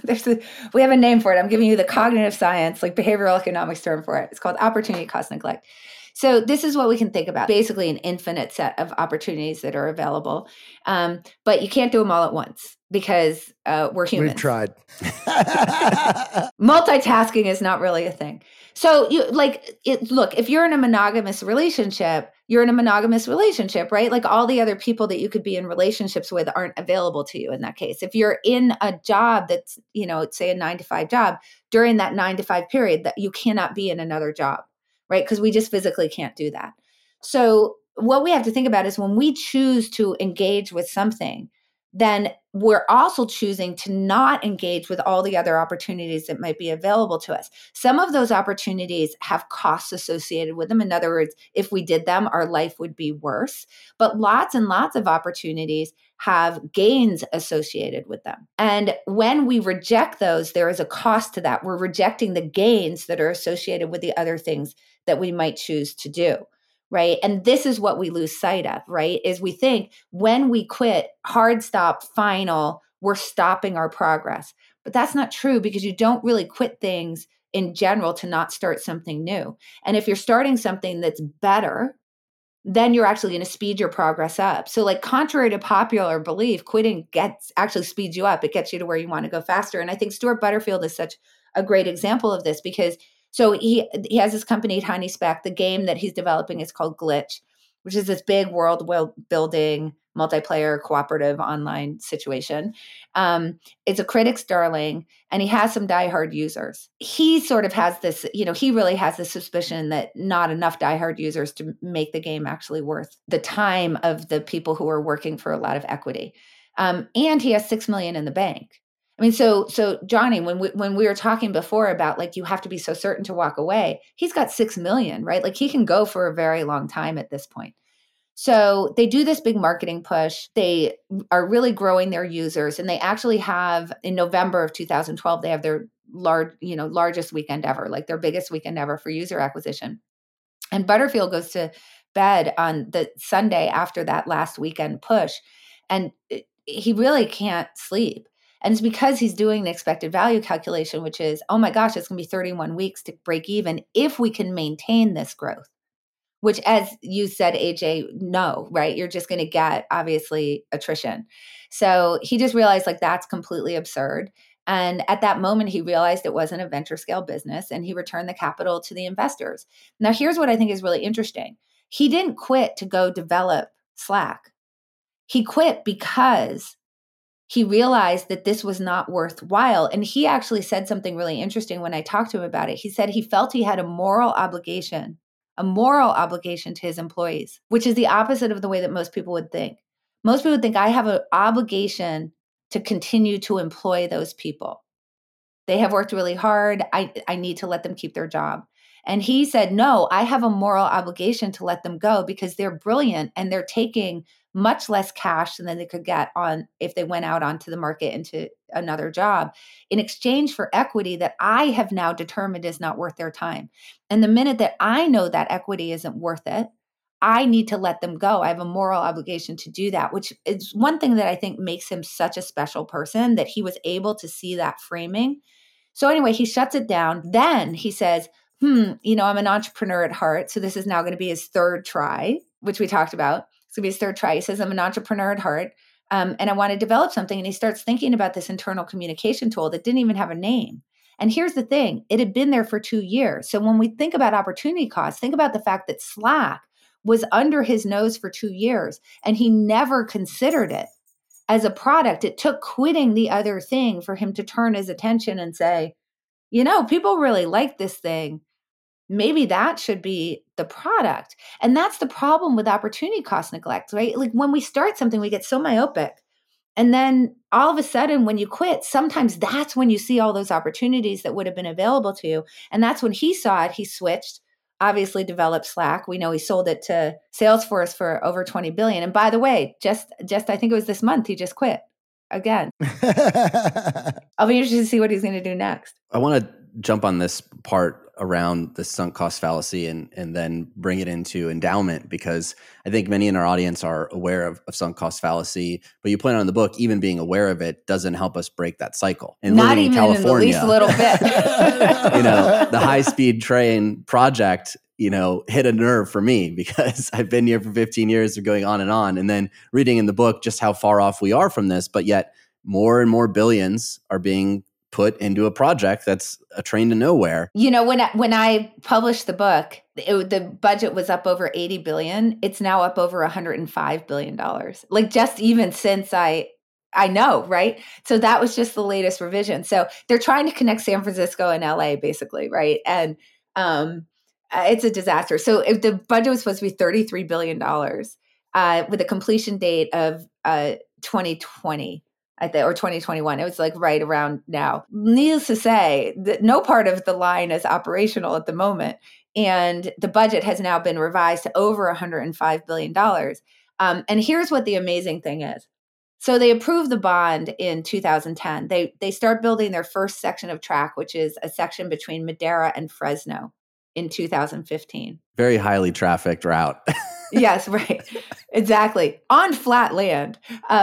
We have a name for it. I'm giving you the cognitive science, like behavioral economics term for it. It's called opportunity cost neglect. So this is what we can think about. Basically an infinite set of opportunities that are available. But you can't do them all at once because we're humans. We've tried. Multitasking is not really a thing. So look, if you're in a monogamous relationship, you're in a monogamous relationship, right? Like all the other people that you could be in relationships with aren't available to you in that case. If you're in a job that's, say a 9-to-5 job, during that 9-to-5 period, that you cannot be in another job, right? Because we just physically can't do that. So what we have to think about is when we choose to engage with something, then we're also choosing to not engage with all the other opportunities that might be available to us. Some of those opportunities have costs associated with them. In other words, if we did them, our life would be worse. But lots and lots of opportunities have gains associated with them. And when we reject those, there is a cost to that. We're rejecting the gains that are associated with the other things that we might choose to do. Right. And this is what we lose sight of, right? Is we think when we quit, hard stop, final, we're stopping our progress. But that's not true because you don't really quit things in general to not start something new. And if you're starting something that's better, then you're actually going to speed your progress up. So like contrary to popular belief, quitting actually speeds you up. It gets you to where you want to go faster. And I think Stuart Butterfield is such a great example of this because so he has this company, Tiny Speck. The game that he's developing is called Glitch, which is this big world building multiplayer cooperative online situation. It's a critic's darling, and he has some diehard users. He sort of has this, he really has the suspicion that not enough diehard users to make the game actually worth the time of the people who are working for a lot of equity. And he has $6 million in the bank. I mean, so Johnny, when we were talking before about like, you have to be so certain to walk away, he's got 6 million, right? Like he can go for a very long time at this point. So they do this big marketing push. They are really growing their users. And they actually have, in November of 2012, they have their largest weekend ever, like their biggest weekend ever for user acquisition. And Butterfield goes to bed on the Sunday after that last weekend push. And he really can't sleep. And it's because he's doing the expected value calculation, which is, oh my gosh, it's going to be 31 weeks to break even if we can maintain this growth. Which, as you said, AJ, no, right? You're just going to get, obviously, attrition. So he just realized like that's completely absurd. And at that moment, he realized it wasn't a venture scale business and he returned the capital to the investors. Now, here's what I think is really interesting. He didn't quit to go develop Slack. He quit because he realized that this was not worthwhile. And he actually said something really interesting when I talked to him about it. He said he felt he had a moral obligation to his employees, which is the opposite of the way that most people would think. Most people would think I have an obligation to continue to employ those people. They have worked really hard. I need to let them keep their job. And he said, no, I have a moral obligation to let them go because they're brilliant and they're taking much less cash than they could get on if they went out onto the market into another job in exchange for equity that I have now determined is not worth their time. And the minute that I know that equity isn't worth it, I need to let them go. I have a moral obligation to do that, which is one thing that I think makes him such a special person, that he was able to see that framing. So anyway, he shuts it down. Then he says, I'm an entrepreneur at heart. So this is now going to be his third try, which we talked about. It's going to be his third try. He says, I'm an entrepreneur at heart, and I want to develop something. And he starts thinking about this internal communication tool that didn't even have a name. And here's the thing. It had been there for 2 years. So when we think about opportunity costs, think about the fact that Slack was under his nose for 2 years, and he never considered it as a product. It took quitting the other thing for him to turn his attention and say, people really like this thing. Maybe that should be the product. And that's the problem with opportunity cost neglect, right? Like when we start something, we get so myopic. And then all of a sudden, when you quit, sometimes that's when you see all those opportunities that would have been available to you. And that's when he saw it. He switched, obviously developed Slack. We know he sold it to Salesforce for over $20 billion. And by the way, just I think it was this month, he just quit again. I'll be interested to see what he's going to do next. I want to jump on this part around the sunk cost fallacy and then bring it into endowment, because I think many in our audience are aware of sunk cost fallacy, but you point out in the book, even being aware of it doesn't help us break that cycle. And not living even in California, in the least little bit. The high-speed train project, hit a nerve for me because I've been here for 15 years of going on, and then reading in the book just how far off we are from this, but yet more and more billions are being put into a project that's a train to nowhere. When I published the book, the budget was up over $80 billion. It's now up over $105 billion. Like just even since I know, right? So that was just the latest revision. So they're trying to connect San Francisco and LA basically, right? And it's a disaster. So if the budget was supposed to be $33 billion with a completion date of 2020. Or 2021. It was like right around now. Needless to say, that no part of the line is operational at the moment. And the budget has now been revised to over $105 billion. And here's what the amazing thing is. So they approved the bond in 2010. They start building their first section of track, which is a section between Madera and Fresno in 2015. Very highly trafficked route. Yes, right. Exactly. On flat land.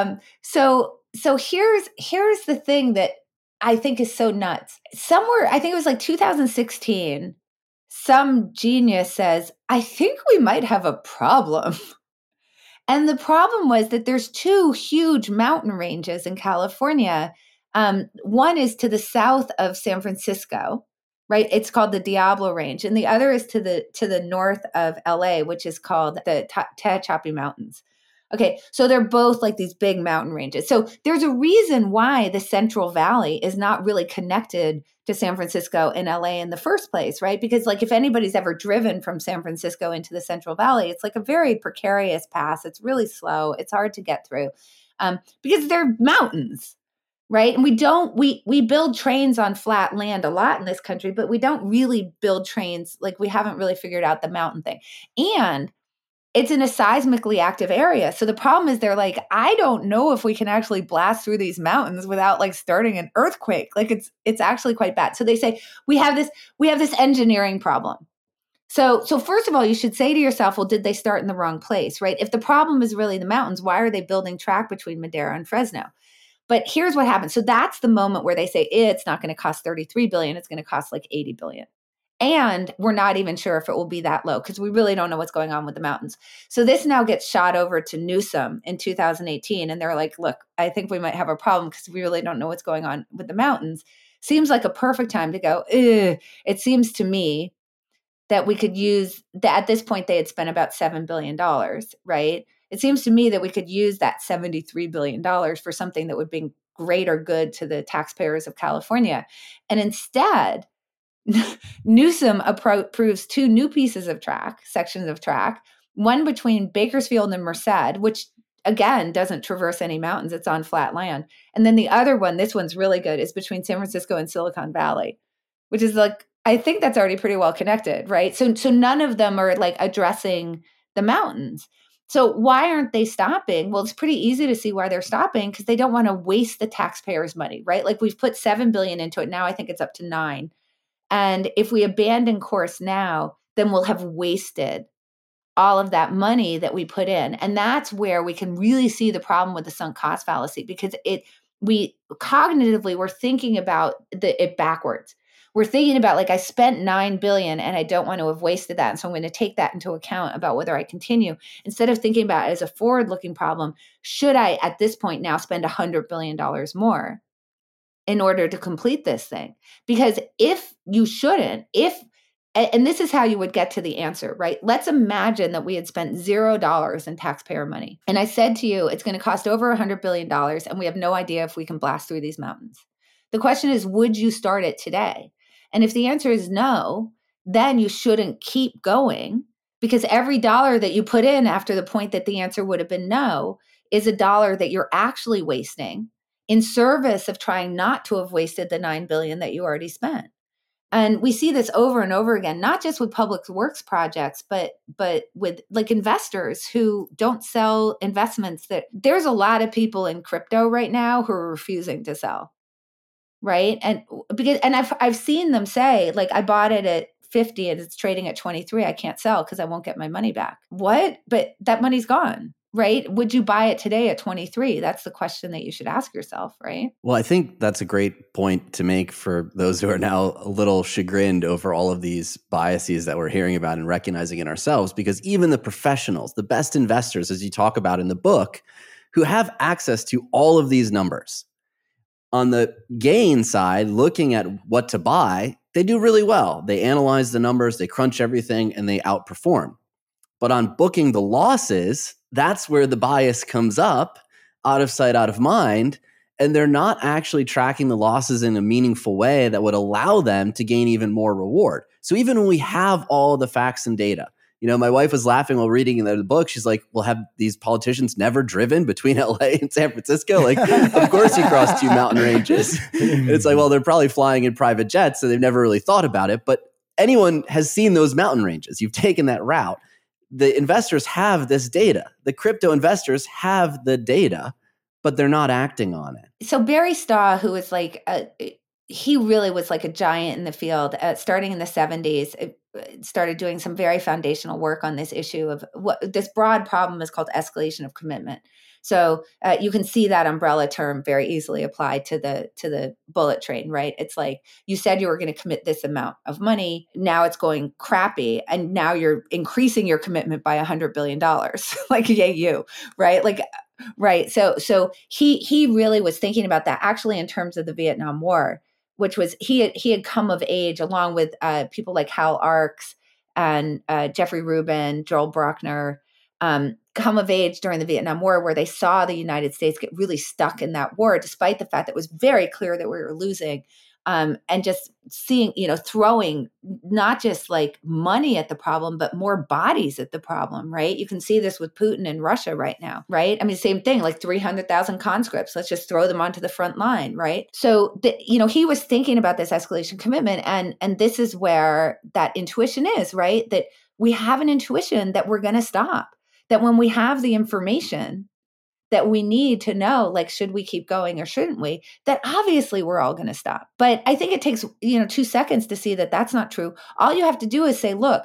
So here's the thing that I think is so nuts. Somewhere, I think it was like 2016, some genius says, I think we might have a problem. And the problem was that there's two huge mountain ranges in California. One is to the south of San Francisco, right? It's called the Diablo Range. And the other is to the north of LA, which is called the Tehachapi Mountains. Okay, so they're both like these big mountain ranges. So there's a reason why the Central Valley is not really connected to San Francisco and LA in the first place, right? Because like if anybody's ever driven from San Francisco into the Central Valley, it's like a very precarious pass. It's really slow. It's hard to get through because they're mountains, right? And we build trains on flat land a lot in this country, but we don't really build trains. Like we haven't really figured out the mountain thing. And it's in a seismically active area. So the problem is they're like, I don't know if we can actually blast through these mountains without like starting an earthquake. Like it's actually quite bad. So they say we have this engineering problem. So first of all, you should say to yourself, well, did they start in the wrong place, right? If the problem is really the mountains, why are they building track between Madera and Fresno? But here's what happens. So that's the moment where they say it's not going to cost 33 billion, it's going to cost like 80 billion. And we're not even sure if it will be that low because we really don't know what's going on with the mountains. So this now gets shot over to Newsom in 2018. And they're like, look, I think we might have a problem because we really don't know what's going on with the mountains. Seems like a perfect time to go, it seems to me that we could use that. At this point, they had spent about $7 billion, right? It seems to me that we could use that $73 billion for something that would be greater good to the taxpayers of California. And instead, Newsom approves two new pieces of track, sections of track, one between Bakersfield and Merced, which again doesn't traverse any mountains, it's on flat land. And then the other one, this one's really good, is between San Francisco and Silicon Valley, which is like, I think that's already pretty well connected, right? So none of them are like addressing the mountains. So why aren't they stopping? Well, it's pretty easy to see why they're stopping because they don't want to waste the taxpayers' money, right? Like we've put $7 billion into it. Now I think it's up to $9 billion. And if we abandon course now, then we'll have wasted all of that money that we put in. And that's where we can really see the problem with the sunk cost fallacy because we cognitively, we're thinking about it backwards. We're thinking about like, I spent $9 billion and I don't want to have wasted that. And so I'm going to take that into account about whether I continue. Instead of thinking about it as a forward-looking problem, should I at this point now spend $100 billion more in order to complete this thing? Because if you shouldn't, and this is how you would get to the answer, right? Let's imagine that we had spent $0 in taxpayer money. And I said to you, it's going to cost over $100 billion and we have no idea if we can blast through these mountains. The question is, would you start it today? And if the answer is no, then you shouldn't keep going because every dollar that you put in after the point that the answer would have been no is a dollar that you're actually wasting in service of trying not to have wasted the $9 billion that you already spent. And we see this over and over again, not just with public works projects, but with like investors who don't sell investments. That there's a lot of people in crypto right now who are refusing to sell, right? And I've seen them say, like, I bought it at 50 and it's trading at 23. I can't sell because I won't get my money back. What? But that money's gone. Right? Would you buy it today at 23? That's the question that you should ask yourself, right? Well, I think that's a great point to make for those who are now a little chagrined over all of these biases that we're hearing about and recognizing in ourselves, because even the professionals, the best investors, as you talk about in the book, who have access to all of these numbers, on the gain side, looking at what to buy, they do really well. They analyze the numbers, they crunch everything, and they outperform. But on booking the losses, that's where the bias comes up, out of sight, out of mind, and they're not actually tracking the losses in a meaningful way that would allow them to gain even more reward. So even when we have all the facts and data, my wife was laughing while reading the book. She's like, well, have these politicians never driven between LA and San Francisco? Like, of course you cross two mountain ranges. And it's like, well, they're probably flying in private jets, so they've never really thought about it. But anyone has seen those mountain ranges. You've taken that route. The investors have this data. The crypto investors have the data, but they're not acting on it. So Barry Staw, who was like, he really was like a giant in the field, starting in the 70s, started doing some very foundational work on this issue of what this broad problem is called escalation of commitment. So you can see that umbrella term very easily applied to the bullet train, right? It's like you said you were going to commit this amount of money. Now it's going crappy, and now you're increasing your commitment by $100 billion. Like, yay, you, right? Like, right. So he really was thinking about that actually in terms of the Vietnam War, which was he had come of age along with people like Hal Arks and Jeffrey Rubin, Joel Bruckner. come of age during the Vietnam War, where they saw the United States get really stuck in that war, despite the fact that it was very clear that we were losing. And just seeing, throwing not just like money at the problem, but more bodies at the problem, right? You can see this with Putin in Russia right now, right? I mean, same thing, like 300,000 conscripts. Let's just throw them onto the front line, right? So, he was thinking about this escalation commitment. And this is where that intuition is, right? That we have an intuition that we're going to stop, that when we have the information that we need to know, like, should we keep going or shouldn't we, that obviously we're all going to stop. But I think it takes, 2 seconds to see that that's not true. All you have to do is say, look,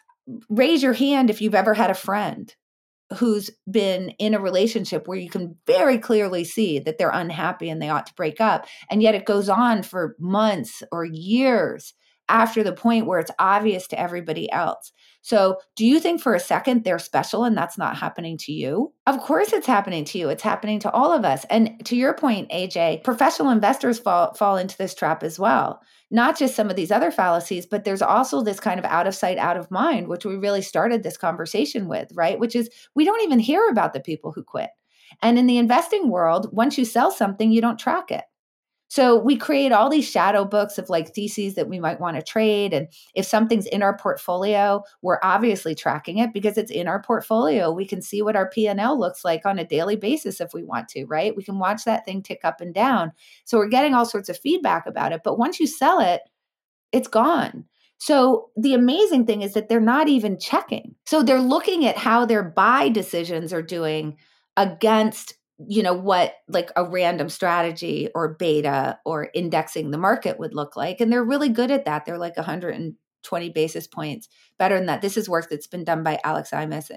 raise your hand if you've ever had a friend who's been in a relationship where you can very clearly see that they're unhappy and they ought to break up. And yet it goes on for months or years after the point where it's obvious to everybody else. So do you think for a second they're special and that's not happening to you? Of course it's happening to you. It's happening to all of us. And to your point, AJ, professional investors fall into this trap as well. Not just some of these other fallacies, but there's also this kind of out of sight, out of mind, which we really started this conversation with, right? Which is we don't even hear about the people who quit. And in the investing world, once you sell something, you don't track it. So we create all these shadow books of like theses that we might want to trade. And if something's in our portfolio, we're obviously tracking it because it's in our portfolio. We can see what our P&L looks like on a daily basis if we want to, right? We can watch that thing tick up and down. So we're getting all sorts of feedback about it. But once you sell it, it's gone. So the amazing thing is that they're not even checking. So they're looking at how their buy decisions are doing against what like a random strategy or beta or indexing the market would look like. And they're really good at that. They're like 120 basis points better than that. This is work that's been done by Alex Imas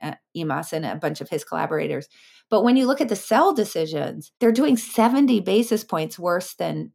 and a bunch of his collaborators. But when you look at the sell decisions, they're doing 70 basis points worse than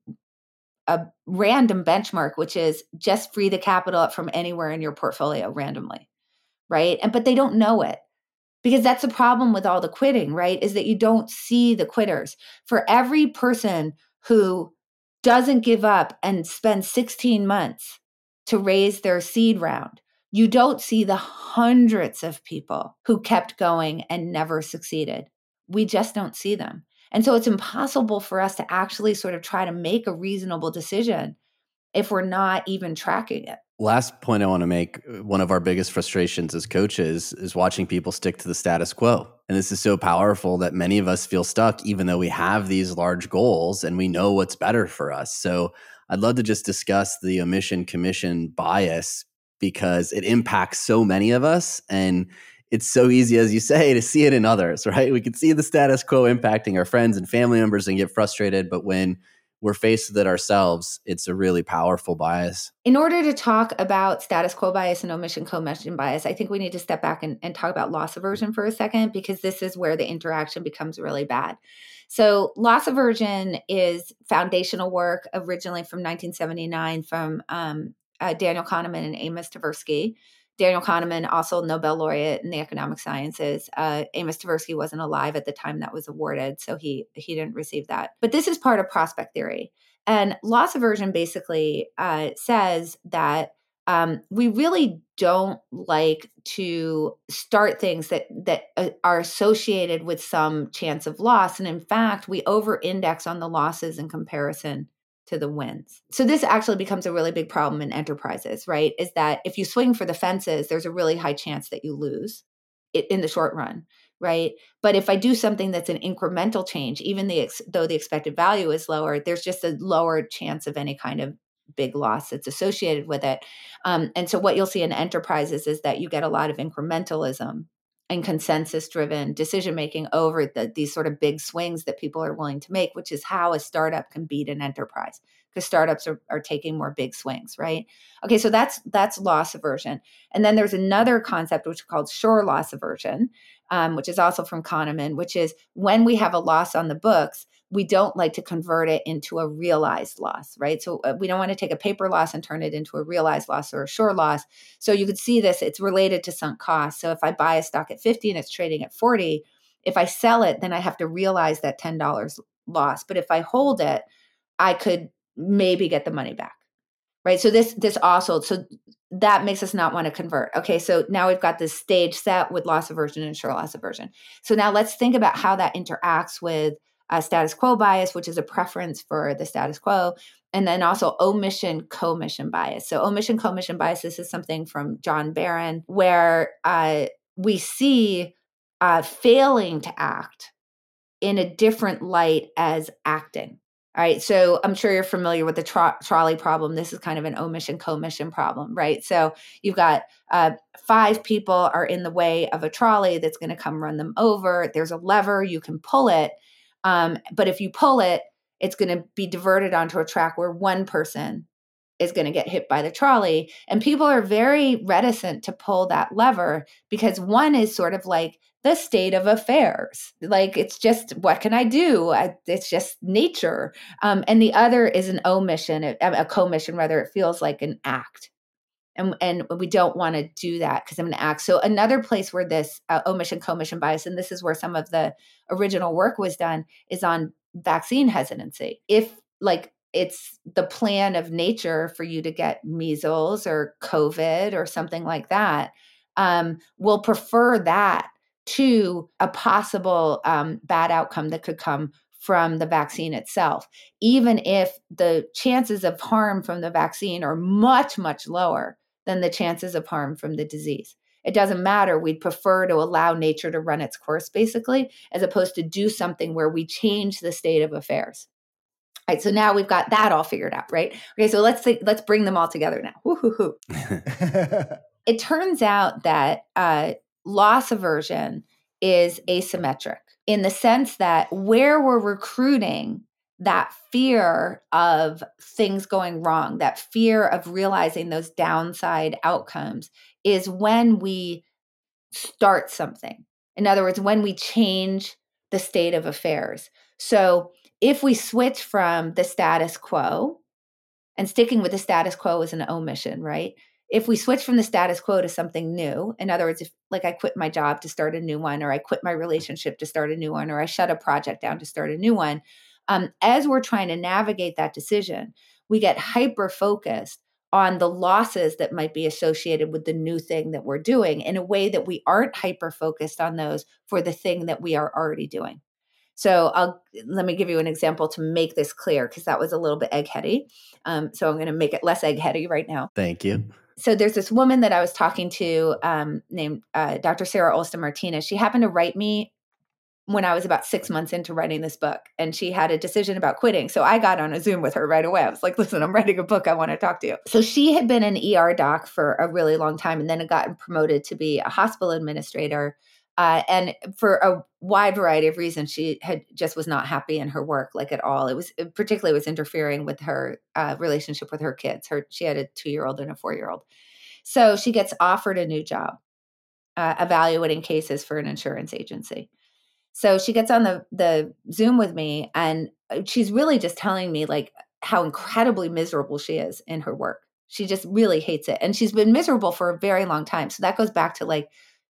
a random benchmark, which is just free the capital up from anywhere in your portfolio randomly, right? But they don't know it. Because that's the problem with all the quitting, right? Is that you don't see the quitters. For every person who doesn't give up and spend 16 months to raise their seed round, you don't see the hundreds of people who kept going and never succeeded. We just don't see them. And so it's impossible for us to actually sort of try to make a reasonable decision if we're not even tracking it. Last point I want to make, one of our biggest frustrations as coaches is watching people stick to the status quo. And this is so powerful that many of us feel stuck, even though we have these large goals and we know what's better for us. So I'd love to just discuss the omission commission bias because it impacts so many of us. And it's so easy, as you say, to see it in others, right? We can see the status quo impacting our friends and family members and get frustrated. But when we're faced with it ourselves, it's a really powerful bias. In order to talk about status quo bias and omission commission bias, I think we need to step back and talk about loss aversion for a second, because this is where the interaction becomes really bad. So loss aversion is foundational work originally from 1979 from Daniel Kahneman and Amos Tversky. Daniel Kahneman, also Nobel laureate in the economic sciences. Amos Tversky wasn't alive at the time that was awarded, so he didn't receive that. But this is part of prospect theory. And loss aversion basically says that we really don't like to start things that are associated with some chance of loss. And in fact, we over-index on the losses in comparison to the wins. So this actually becomes a really big problem in enterprises, right? Is that if you swing for the fences, there's a really high chance that you lose it in the short run, right? But if I do something that's an incremental change, even though the expected value is lower, there's just a lower chance of any kind of big loss that's associated with it. And so what you'll see in enterprises is that you get a lot of incrementalism and consensus-driven decision-making over these sort of big swings that people are willing to make, which is how a startup can beat an enterprise, because startups are taking more big swings, right? Okay, so that's loss aversion. And then there's another concept which is called sure loss aversion, which is also from Kahneman, which is when we have a loss on the books, we don't like to convert it into a realized loss, right? So we don't want to take a paper loss and turn it into a realized loss or a sure loss. So you could see this, it's related to sunk costs. So if I buy a stock at 50 and it's trading at 40, if I sell it, then I have to realize that $10 loss. But if I hold it, I could maybe get the money back, right? So this also, so that makes us not want to convert. Okay, so now we've got this stage set with loss aversion and sure loss aversion. So now let's think about how that interacts with status quo bias, which is a preference for the status quo, and then also omission commission bias. So omission commission bias, this is something from John Barron, where we see failing to act in a different light as acting. All right. So I'm sure you're familiar with the trolley problem. This is kind of an omission commission problem, right? So you've got 5 people are in the way of a trolley that's going to come run them over. There's a lever, you can pull it. But if you pull it, it's going to be diverted onto a track where one person is going to get hit by the trolley. And people are very reticent to pull that lever because one is sort of like the state of affairs. Like, it's just, what can I do? It's just nature. And the other is an omission, a commission, rather. It feels like an act. And we don't want to do that because I'm going to act. So another place where this omission commission bias, and this is where some of the original work was done, is on vaccine hesitancy. If like it's the plan of nature for you to get measles or COVID or something like that, we'll prefer that to a possible bad outcome that could come from the vaccine itself, even if the chances of harm from the vaccine are much, much lower than the chances of harm from the disease. It doesn't matter. We'd prefer to allow nature to run its course, basically, as opposed to do something where we change the state of affairs. All right, so now we've got that all figured out, right? Okay, so let's bring them all together now. Woo-hoo-hoo. It turns out that loss aversion is asymmetric in the sense that where we're recruiting that fear of things going wrong, that fear of realizing those downside outcomes, is when we start something. In other words, when we change the state of affairs. So if we switch from the status quo, and sticking with the status quo is an omission, right? If we switch from the status quo to something new, in other words, if like I quit my job to start a new one, or I quit my relationship to start a new one, or I shut a project down to start a new one, as we're trying to navigate that decision, we get hyper-focused on the losses that might be associated with the new thing that we're doing in a way that we aren't hyper-focused on those for the thing that we are already doing. So let me give you an example to make this clear, because that was a little bit eggheady. So I'm going to make it less eggheady right now. Thank you. So there's this woman that I was talking to named Dr. Sarah Olson Martinez. She happened to write me when I was about 6 months into writing this book, and she had a decision about quitting. So I got on a Zoom with her right away. I was like, listen, I'm writing a book. I want to talk to you. So she had been an ER doc for a really long time, and then had gotten promoted to be a hospital administrator. And for a wide variety of reasons, she had just was not happy in her work, like at all. It particularly was interfering with her relationship with her kids. She had a 2-year-old and a 4-year-old. So she gets offered a new job, evaluating cases for an insurance agency. So she gets on the Zoom with me, and she's really just telling me like how incredibly miserable she is in her work. She just really hates it. And she's been miserable for a very long time. So that goes back to like,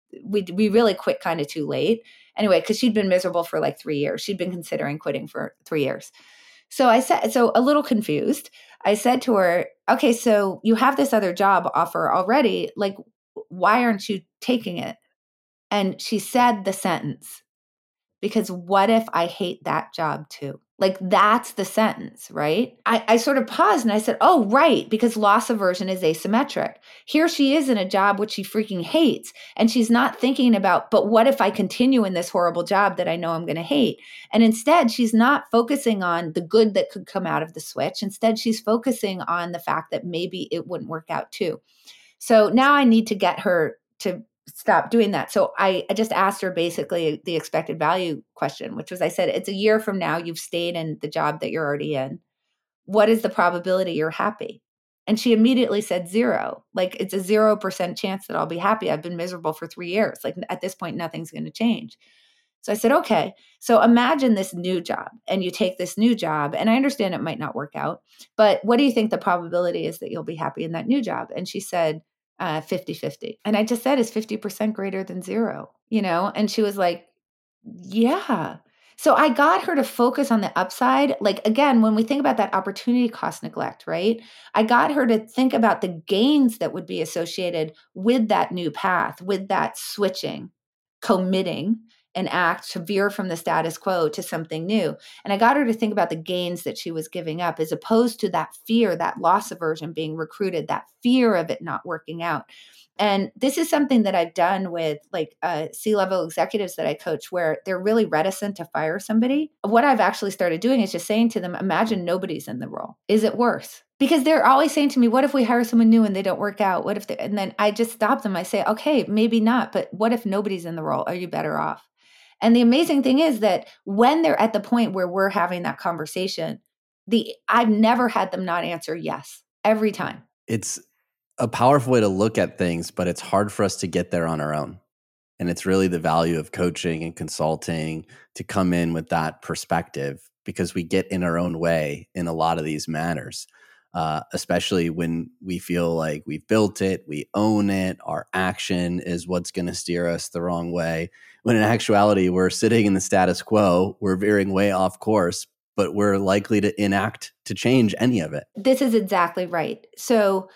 we really quit kind of too late. Anyway, because she'd been miserable for like 3 years. She'd been considering quitting for 3 years. So I said, so a little confused, I said to her, okay, so you have this other job offer already. Like, why aren't you taking it? And she said the sentence, because what if I hate that job too? Like, that's the sentence, right? I sort of paused and I said, oh, right, because loss aversion is asymmetric. Here she is in a job which she freaking hates. And she's not thinking about, but what if I continue in this horrible job that I know I'm going to hate? And instead, she's not focusing on the good that could come out of the switch. Instead, she's focusing on the fact that maybe it wouldn't work out too. So now I need to get her to stop doing that. So I just asked her basically the expected value question, which was, I said, it's a year from now, you've stayed in the job that you're already in. What is the probability you're happy? And she immediately said 0. Like, it's a 0% chance that I'll be happy. I've been miserable for 3 years. Like, at this point, nothing's going to change. So I said, okay, so imagine this new job, and you take this new job, and I understand it might not work out, but what do you think the probability is that you'll be happy in that new job? And she said, 50-50. And I just said, is 50% greater than 0? And she was like, yeah. So I got her to focus on the upside. Like, again, when we think about that opportunity cost neglect, right? I got her to think about the gains that would be associated with that new path, with that switching, committing an act to veer from the status quo to something new. And I got her to think about the gains that she was giving up as opposed to that fear, that loss aversion being recruited, that fear of it not working out. And this is something that I've done with like C-level executives that I coach where they're really reticent to fire somebody. What I've actually started doing is just saying to them, imagine nobody's in the role. Is it worse? Because they're always saying to me, what if we hire someone new and they don't work out? What if they, and then I just stop them. I say, okay, maybe not, but what if nobody's in the role? Are you better off? And the amazing thing is that when they're at the point where we're having that conversation, I've never had them not answer yes every time. It's a powerful way to look at things, but it's hard for us to get there on our own. And it's really the value of coaching and consulting to come in with that perspective, because we get in our own way in a lot of these matters, especially when we feel like we've built it, we own it, our action is what's going to steer us the wrong way. When in actuality, we're sitting in the status quo, we're veering way off course, but we're likely to enact to change any of it. This is exactly right. So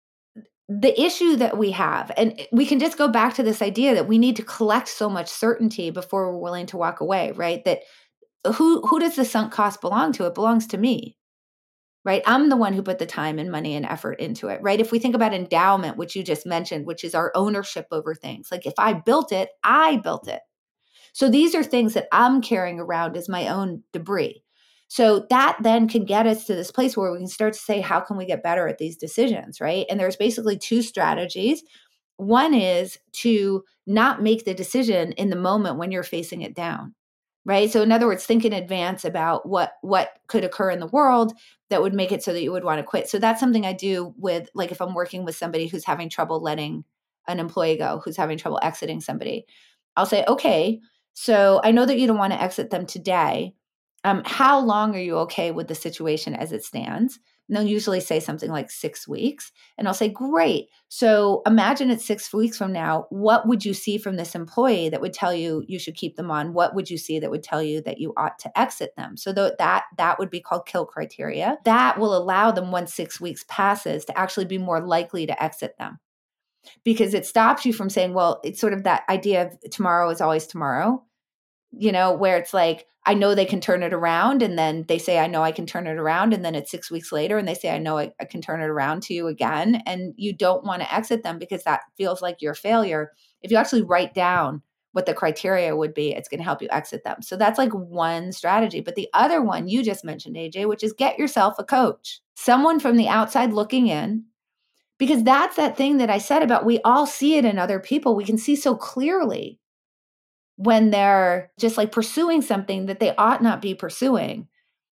the issue that we have, and we can just go back to this idea that we need to collect so much certainty before we're willing to walk away, right? That who does the sunk cost belong to? It belongs to me, right? I'm the one who put the time and money and effort into it, right? If we think about endowment, which you just mentioned, which is our ownership over things, like if I built it, I built it. So these are things that I'm carrying around as my own debris. So that then can get us to this place where we can start to say, how can we get better at these decisions, right? And there's basically two strategies. One is to not make the decision in the moment when you're facing it down, right? So in other words, think in advance about what could occur in the world that would make it so that you would want to quit. So that's something I do with, like, if I'm working with somebody who's having trouble letting an employee go, who's having trouble exiting somebody, I'll say, okay, so I know that you don't want to exit them today. How long are you okay with the situation as it stands? And they'll usually say something like 6 weeks. And I'll say, great. So imagine it's 6 weeks from now. What would you see from this employee that would tell you you should keep them on? What would you see that would tell you that you ought to exit them? So that would be called kill criteria. That will allow them, once 6 weeks passes, to actually be more likely to exit them. Because it stops you from saying, well, it's sort of that idea of tomorrow is always tomorrow, where it's like, I know they can turn it around. And then they say, I know I can turn it around. And then it's 6 weeks later and they say, I know I can turn it around to you again. And you don't want to exit them because that feels like your failure. If you actually write down what the criteria would be, it's going to help you exit them. So that's like one strategy. But the other one you just mentioned, AJ, which is get yourself a coach, someone from the outside looking in. Because that's that thing that I said about, we all see it in other people. We can see so clearly when they're just like pursuing something that they ought not be pursuing.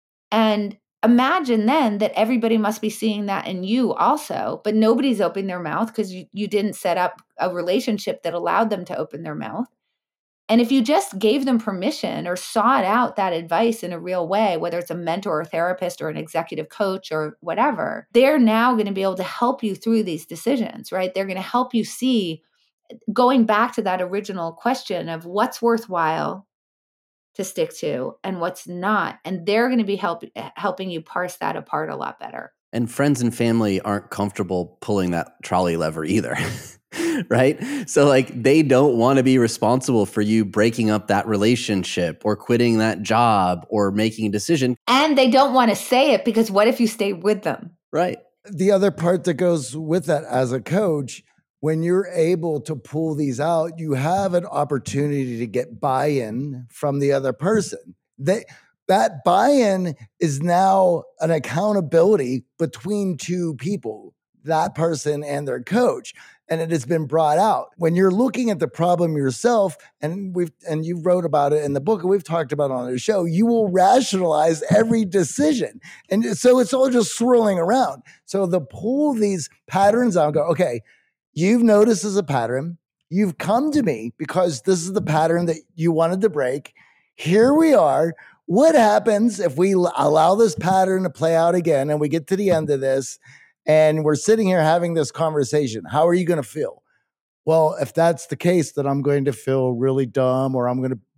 And imagine then that everybody must be seeing that in you also, but nobody's opening their mouth because you didn't set up a relationship that allowed them to open their mouth. And if you just gave them permission or sought out that advice in a real way, whether it's a mentor or therapist or an executive coach or whatever, they're now going to be able to help you through these decisions, right? They're going to help you see, going back to that original question of what's worthwhile to stick to and what's not. And they're going to be helping you parse that apart a lot better. And friends and family aren't comfortable pulling that trolley lever either. Right? So like, they don't want to be responsible for you breaking up that relationship or quitting that job or making a decision. And they don't want to say it because what if you stay with them? Right. The other part that goes with that as a coach, when you're able to pull these out, you have an opportunity to get buy-in from the other person. That buy-in is now an accountability between two people, that person and their coach. And it has been brought out. When you're looking at the problem yourself, and you wrote about it in the book, and we've talked about it on the show, you will rationalize every decision. And so it's all just swirling around. So to pull these patterns out and go, okay, you've noticed as a pattern, you've come to me because this is the pattern that you wanted to break. Here we are. What happens if we allow this pattern to play out again and we get to the end of this and we're sitting here having this conversation? How are you going to feel? Well, if that's the case, then I'm going to feel really dumb, or I'm going to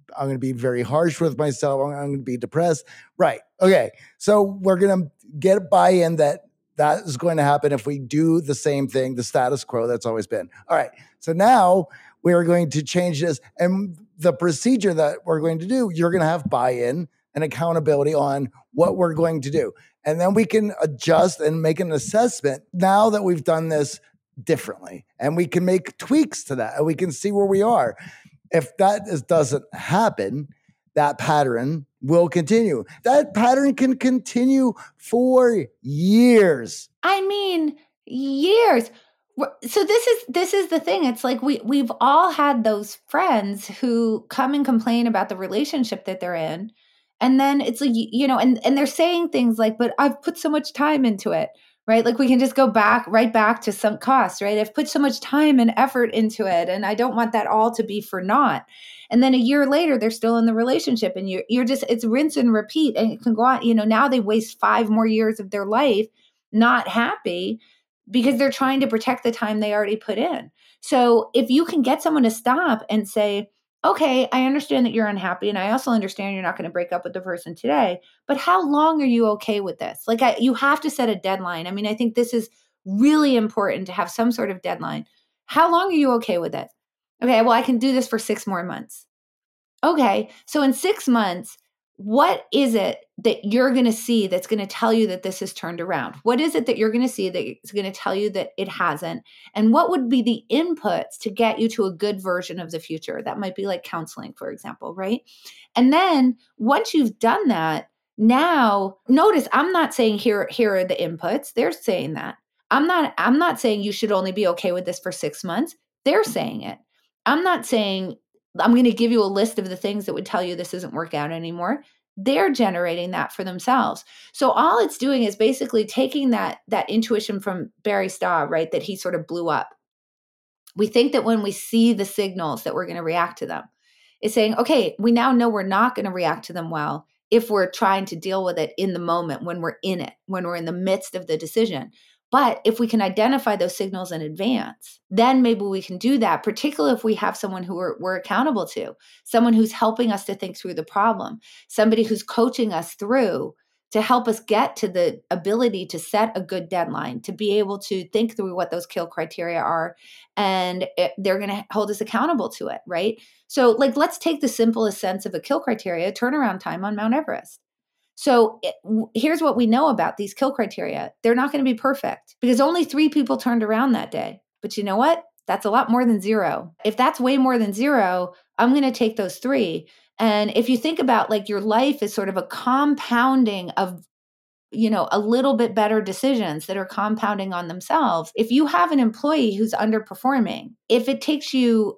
I'm going to be very harsh with myself. I'm going to be depressed. Right. Okay. So we're going to get buy-in that is going to happen if we do the same thing, the status quo that's always been. All right. So now we're going to change this. And the procedure that we're going to do, you're going to have buy-in and accountability on what we're going to do. And then we can adjust and make an assessment now that we've done this differently. And we can make tweaks to that and we can see where we are. If that doesn't happen, that pattern will continue. That pattern can continue for years. I mean, years. So this is the thing. It's like we've all had those friends who come and complain about the relationship that they're in. And then it's like, and they're saying things like, but I've put so much time into it, right? Like we can just go right back to sunk cost, right? I've put so much time and effort into it, and I don't want that all to be for naught. And then a year later, they're still in the relationship, and you're just, it's rinse and repeat, and it can go on. Now they waste 5 more years of their life not happy because they're trying to protect the time they already put in. So if you can get someone to stop and say, okay, I understand that you're unhappy, and I also understand you're not going to break up with the person today, but how long are you okay with this? Like you have to set a deadline. I mean, I think this is really important to have some sort of deadline. How long are you okay with it? Okay, well, I can do this for 6 more months. Okay, so in 6 months, what is it that you're going to see that's going to tell you that this has turned around? What is it that you're going to see that's going to tell you that it hasn't? And what would be the inputs to get you to a good version of the future? That might be like counseling, for example, right? And then once you've done that, now notice I'm not saying here are the inputs. They're saying that. I'm not saying you should only be okay with this for 6 months. They're saying it. I'm not saying I'm going to give you a list of the things that would tell you this isn't work out anymore. They're generating that for themselves. So all it's doing is basically taking that intuition from Barry Staw, right, that he sort of blew up. We think that when we see the signals that we're going to react to them. It's saying, okay, we now know we're not going to react to them well if we're trying to deal with it in the moment, when we're in it, when we're in the midst of the decision. But if we can identify those signals in advance, then maybe we can do that, particularly if we have someone who we're accountable to, someone who's helping us to think through the problem, somebody who's coaching us through to help us get to the ability to set a good deadline, to be able to think through what those kill criteria are, and they're going to hold us accountable to it, right? So like, let's take the simplest sense of a kill criteria, turnaround time on Mount Everest. So here's what we know about these kill criteria. They're not going to be perfect because only 3 people turned around that day. But you know what? That's a lot more than 0. If that's way more than 0, I'm going to take those 3. And if you think about like your life is sort of a compounding of, a little bit better decisions that are compounding on themselves. If you have an employee who's underperforming, if it takes you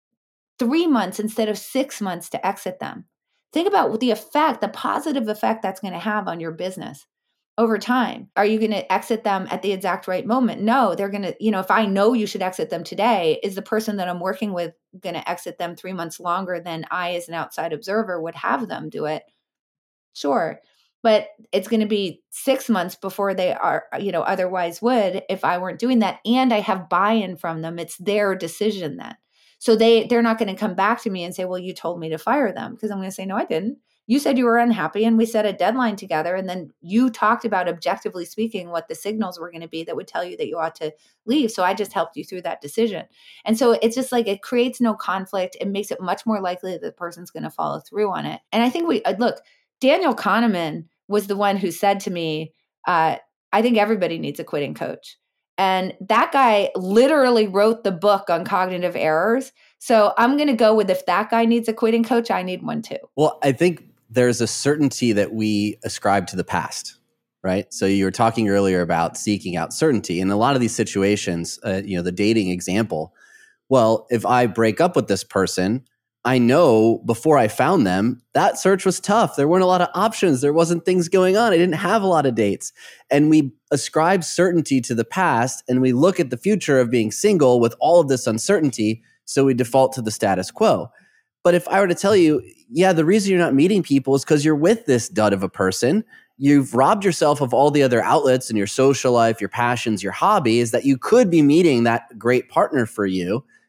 3 months instead of 6 months to exit them, think about the positive effect that's going to have on your business over time. Are you going to exit them at the exact right moment? No, they're going to, if I know you should exit them today, is the person that I'm working with going to exit them 3 months longer than I, as an outside observer, would have them do it? Sure. But it's going to be 6 months before they are, otherwise would if I weren't doing that. And I have buy-in from them. It's their decision then. So they're not going to come back to me and say, well, you told me to fire them, because I'm going to say, no, I didn't. You said you were unhappy and we set a deadline together. And then you talked about, objectively speaking, what the signals were going to be that would tell you that you ought to leave. So I just helped you through that decision. And so it's just like, it creates no conflict. It makes it much more likely that the person's going to follow through on it. And I think Daniel Kahneman was the one who said to me, I think everybody needs a quitting coach. And that guy literally wrote the book on cognitive errors. So I'm going to go with, if that guy needs a quitting coach, I need one too. Well, I think there's a certainty that we ascribe to the past, right? So you were talking earlier about seeking out certainty. In a lot of these situations, the dating example, well, if I break up with this person, I know before I found them, that search was tough. There weren't a lot of options. There wasn't things going on. I didn't have a lot of dates. And we ascribe certainty to the past, and we look at the future of being single with all of this uncertainty, so we default to the status quo. But if I were to tell you, yeah, the reason you're not meeting people is because you're with this dud of a person, you've robbed yourself of all the other outlets in your social life, your passions, your hobby, is that you could be meeting that great partner for you.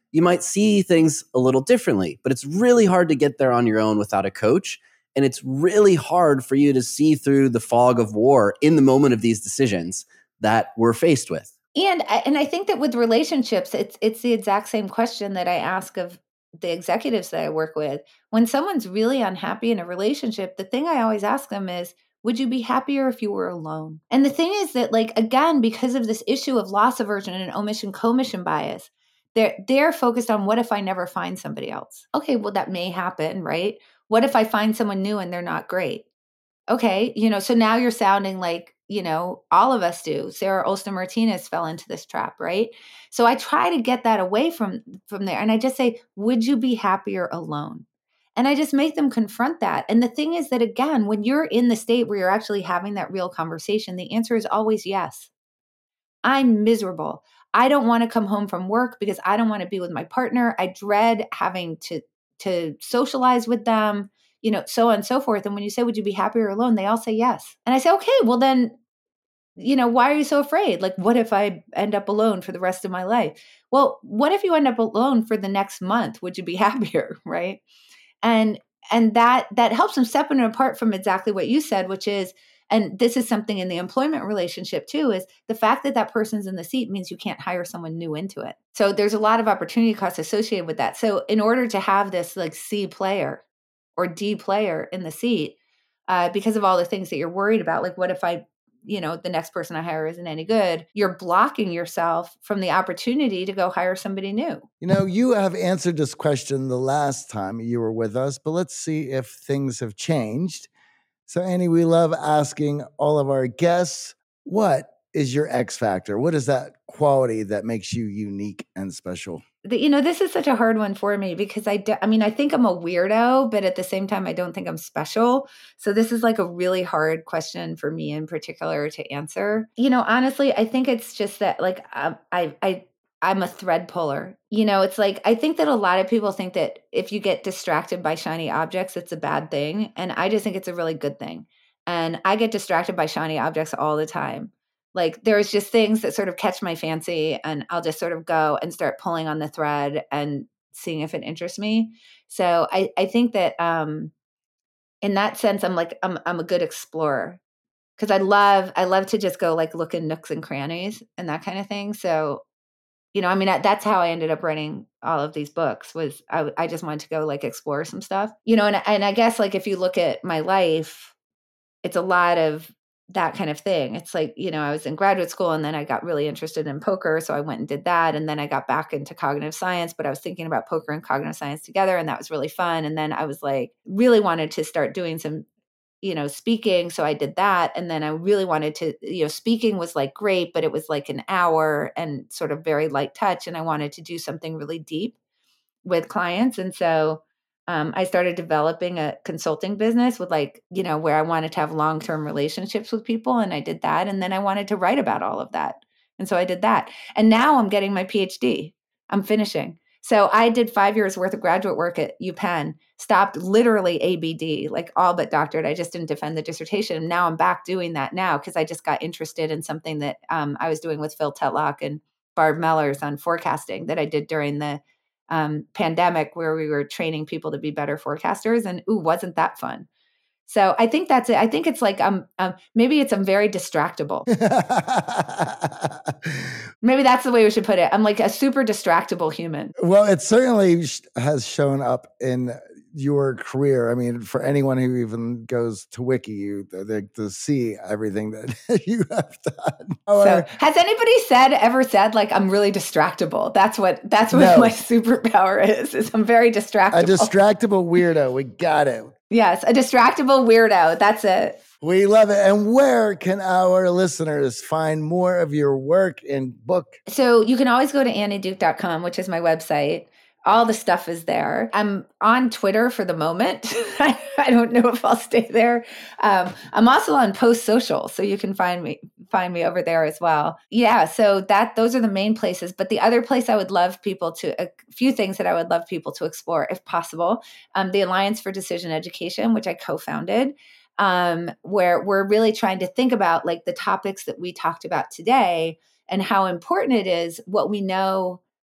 you might see things a little differently, but it's really hard to get there on your own without a coach. And it's really hard for you to see through the fog of war in the moment of these decisions that we're faced with. And I think that with relationships, it's the exact same question that I ask of the executives that I work with. When someone's really unhappy in a relationship, the thing I always ask them is, would you be happier if you were alone? And the thing is that, like, again, because of this issue of loss aversion and omission commission bias, they're focused on, what if I never find somebody else? Okay, well, that may happen, right? What if I find someone new and they're not great? Okay, so now you're sounding like, all of us do. Sarah Olson Martinez fell into this trap, right? So I try to get that away from there. And I just say, would you be happier alone? And I just make them confront that. And the thing is that, again, when you're in the state where you're actually having that real conversation, the answer is always yes. I'm miserable. I don't want to come home from work because I don't want to be with my partner. I dread having to socialize with them, so on and so forth. And when you say, would you be happier alone? They all say yes. And I say, okay, well then, why are you so afraid? Like, what if I end up alone for the rest of my life? Well, what if you end up alone for the next month? Would you be happier? Right. And that helps them separate apart from exactly what you said, which is, and this is something in the employment relationship too, is the fact that that person's in the seat means you can't hire someone new into it. So there's a lot of opportunity costs associated with that. So in order to have this like C player or D player in the seat, because of all the things that you're worried about, like what if the next person I hire isn't any good, you're blocking yourself from the opportunity to go hire somebody new. You have answered this question the last time you were with us, but let's see if things have changed. So, Annie, we love asking all of our guests, what is your X factor? What is that quality that makes you unique and special? This is such a hard one for me because I think I'm a weirdo, but at the same time, I don't think I'm special. So this is like a really hard question for me in particular to answer. Honestly, I think it's just that like I'm a thread puller. It's like, I think that a lot of people think that if you get distracted by shiny objects, it's a bad thing. And I just think it's a really good thing. And I get distracted by shiny objects all the time. Like there's just things that sort of catch my fancy and I'll just sort of go and start pulling on the thread and seeing if it interests me. So I think that in that sense, I'm a good explorer because I love to just go like look in nooks and crannies and that kind of thing. So that's how I ended up writing all of these books was I just wanted to go like explore some stuff, and I guess like if you look at my life, it's a lot of that kind of thing. It's like, I was in graduate school and then I got really interested in poker. So I went and did that. And then I got back into cognitive science, but I was thinking about poker and cognitive science together. And that was really fun. And then I was like, really wanted to start doing some speaking. So I did that. And then I really wanted to, speaking was like great, but it was like an hour and sort of very light touch. And I wanted to do something really deep with clients. And so I started developing a consulting business with where I wanted to have long-term relationships with people. And I did that. And then I wanted to write about all of that. And so I did that. And now I'm getting my PhD. I'm finishing. So I did 5 years worth of graduate work at UPenn, stopped literally ABD, like all but doctorate. I just didn't defend the dissertation. And now I'm back doing that now because I just got interested in something that I was doing with Phil Tetlock and Barb Mellers on forecasting that I did during the pandemic where we were training people to be better forecasters. And wasn't that fun? So I think that's it. I think it's like I'm very distractible. Maybe that's the way we should put it. I'm like a super distractible human. Well, it certainly has shown up in your career. I mean, for anyone who even goes to Wiki, you to see everything that you have done. So, has anybody ever said like I'm really distractible? That's what my superpower is I'm very distractible. A distractible weirdo. We got it. Yes, a distractible weirdo. That's it. We love it. And where can our listeners find more of your work and book? So you can always go to annieduke.com, which is my website. All the stuff is there. I'm on Twitter for the moment. I don't know if I'll stay there. I'm also on Post Social, so you can find me over there as well. Yeah, so those are the main places. But the other place I would love people to, a few things that I would love people to explore, if possible, the Alliance for Decision Education, which I co-founded, where we're really trying to think about like the topics that we talked about today and how important it is what we know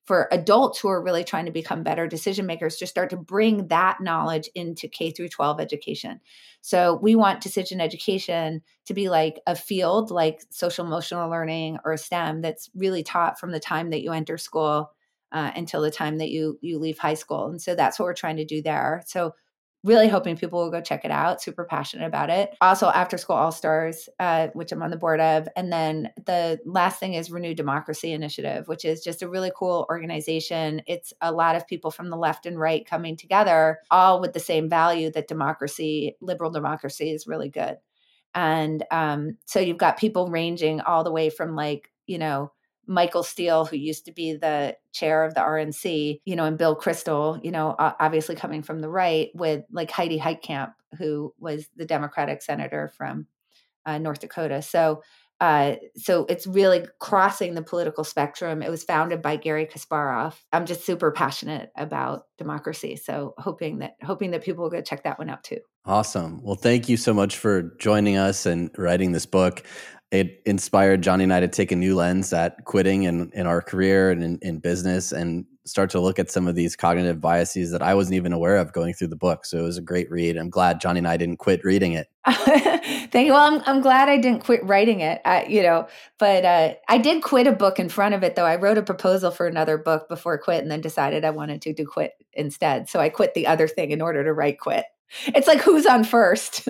for adults who are really trying to become better decision makers to start to bring that knowledge into K through 12 education. So we want decision education to be like a field like social emotional learning or STEM that's really taught from the time that you enter school until the time that you leave high school. And so that's what we're trying to do there. So really hoping people will go check it out. Super passionate about it. Also, After School All-Stars, which I'm on the board of. And then the last thing is Renew Democracy Initiative, which is just a really cool organization. It's a lot of people from the left and right coming together, all with the same value that democracy, liberal democracy, is really good. And so you've got people ranging all the way from Michael Steele, who used to be the chair of the RNC, and Bill Kristol, obviously coming from the right, with like Heidi Heitkamp, who was the Democratic senator from North Dakota. So it's really crossing the political spectrum. It was founded by Gary Kasparov. I'm just super passionate about democracy. So hoping that people will go check that one out too. Awesome. Well, thank you so much for joining us and writing this book. It inspired Johnny and I to take a new lens at quitting in our career and in business, and start to look at some of these cognitive biases that I wasn't even aware of going through the book. So it was a great read. I'm glad Johnny and I didn't quit reading it. Thank you. Well, I'm glad I didn't quit writing it, but I did quit a book in front of it, though. I wrote a proposal for another book before Quit, and then decided I wanted to quit instead. So I quit the other thing in order to write Quit. It's like, who's on first?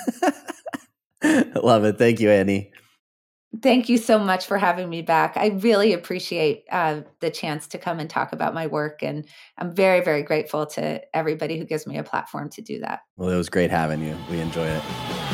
Love it. Thank you, Annie. Thank you so much for having me back. I really appreciate the chance to come and talk about my work. And I'm very, very grateful to everybody who gives me a platform to do that. Well, it was great having you. We enjoy it.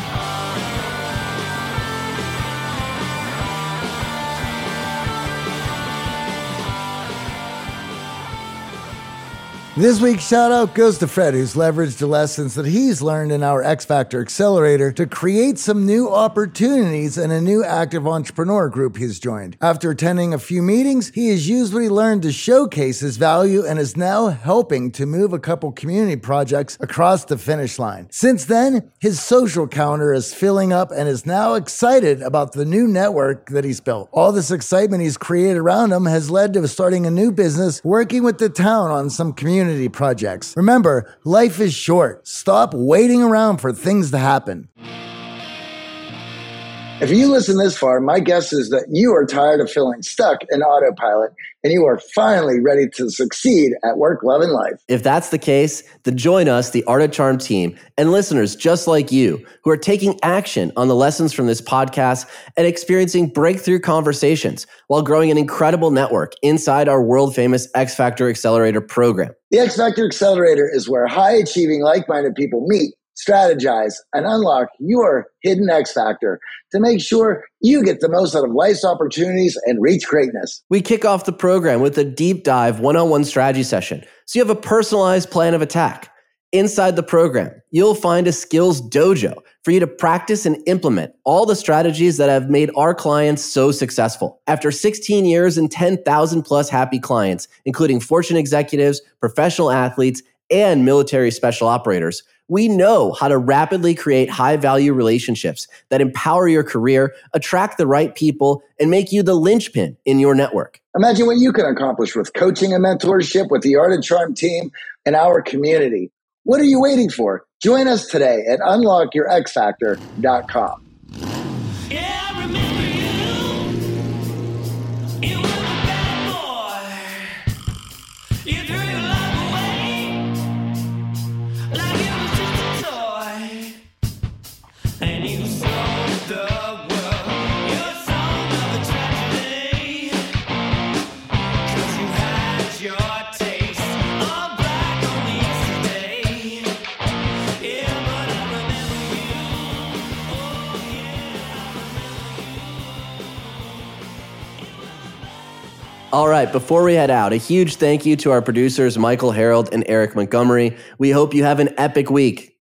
This week's shout out goes to Fred, who's leveraged the lessons that he's learned in our X Factor Accelerator to create some new opportunities in a new active entrepreneur group he's joined. After attending a few meetings, he has used what he learned to showcase his value and is now helping to move a couple community projects across the finish line. Since then, his social calendar is filling up and is now excited about the new network that he's built. All this excitement he's created around him has led to starting a new business, working with the town on some community projects. Remember, life is short. Stop waiting around for things to happen. If you listen this far, my guess is that you are tired of feeling stuck in autopilot and you are finally ready to succeed at work, love, and life. If that's the case, then join us, the Art of Charm team, and listeners just like you who are taking action on the lessons from this podcast and experiencing breakthrough conversations while growing an incredible network inside our world-famous X Factor Accelerator program. The X Factor Accelerator is where high-achieving, like-minded people meet, strategize, and unlock your hidden X Factor to make sure you get the most out of life's opportunities and reach greatness. We kick off the program with a deep dive one-on-one strategy session, so you have a personalized plan of attack. Inside the program, you'll find a skills dojo for you to practice and implement all the strategies that have made our clients so successful. After 16 years and 10,000 plus happy clients, including Fortune executives, professional athletes, and military special operators, we know how to rapidly create high-value relationships that empower your career, attract the right people, and make you the linchpin in your network. Imagine what you can accomplish with coaching and mentorship with the Art of Charm team and our community. What are you waiting for? Join us today at unlockyourxfactor.com. Yeah, I remember you. You were a bad boy. You threw your life away like it was just a toy. And you sold the world your song of a tragedy. 'Cause you had your taste of black only yesterday. Yeah, but I remember you. Oh yeah, All right, before we head out, a huge thank you to our producers, Michael Harold and Eric Montgomery. We hope you have an epic week.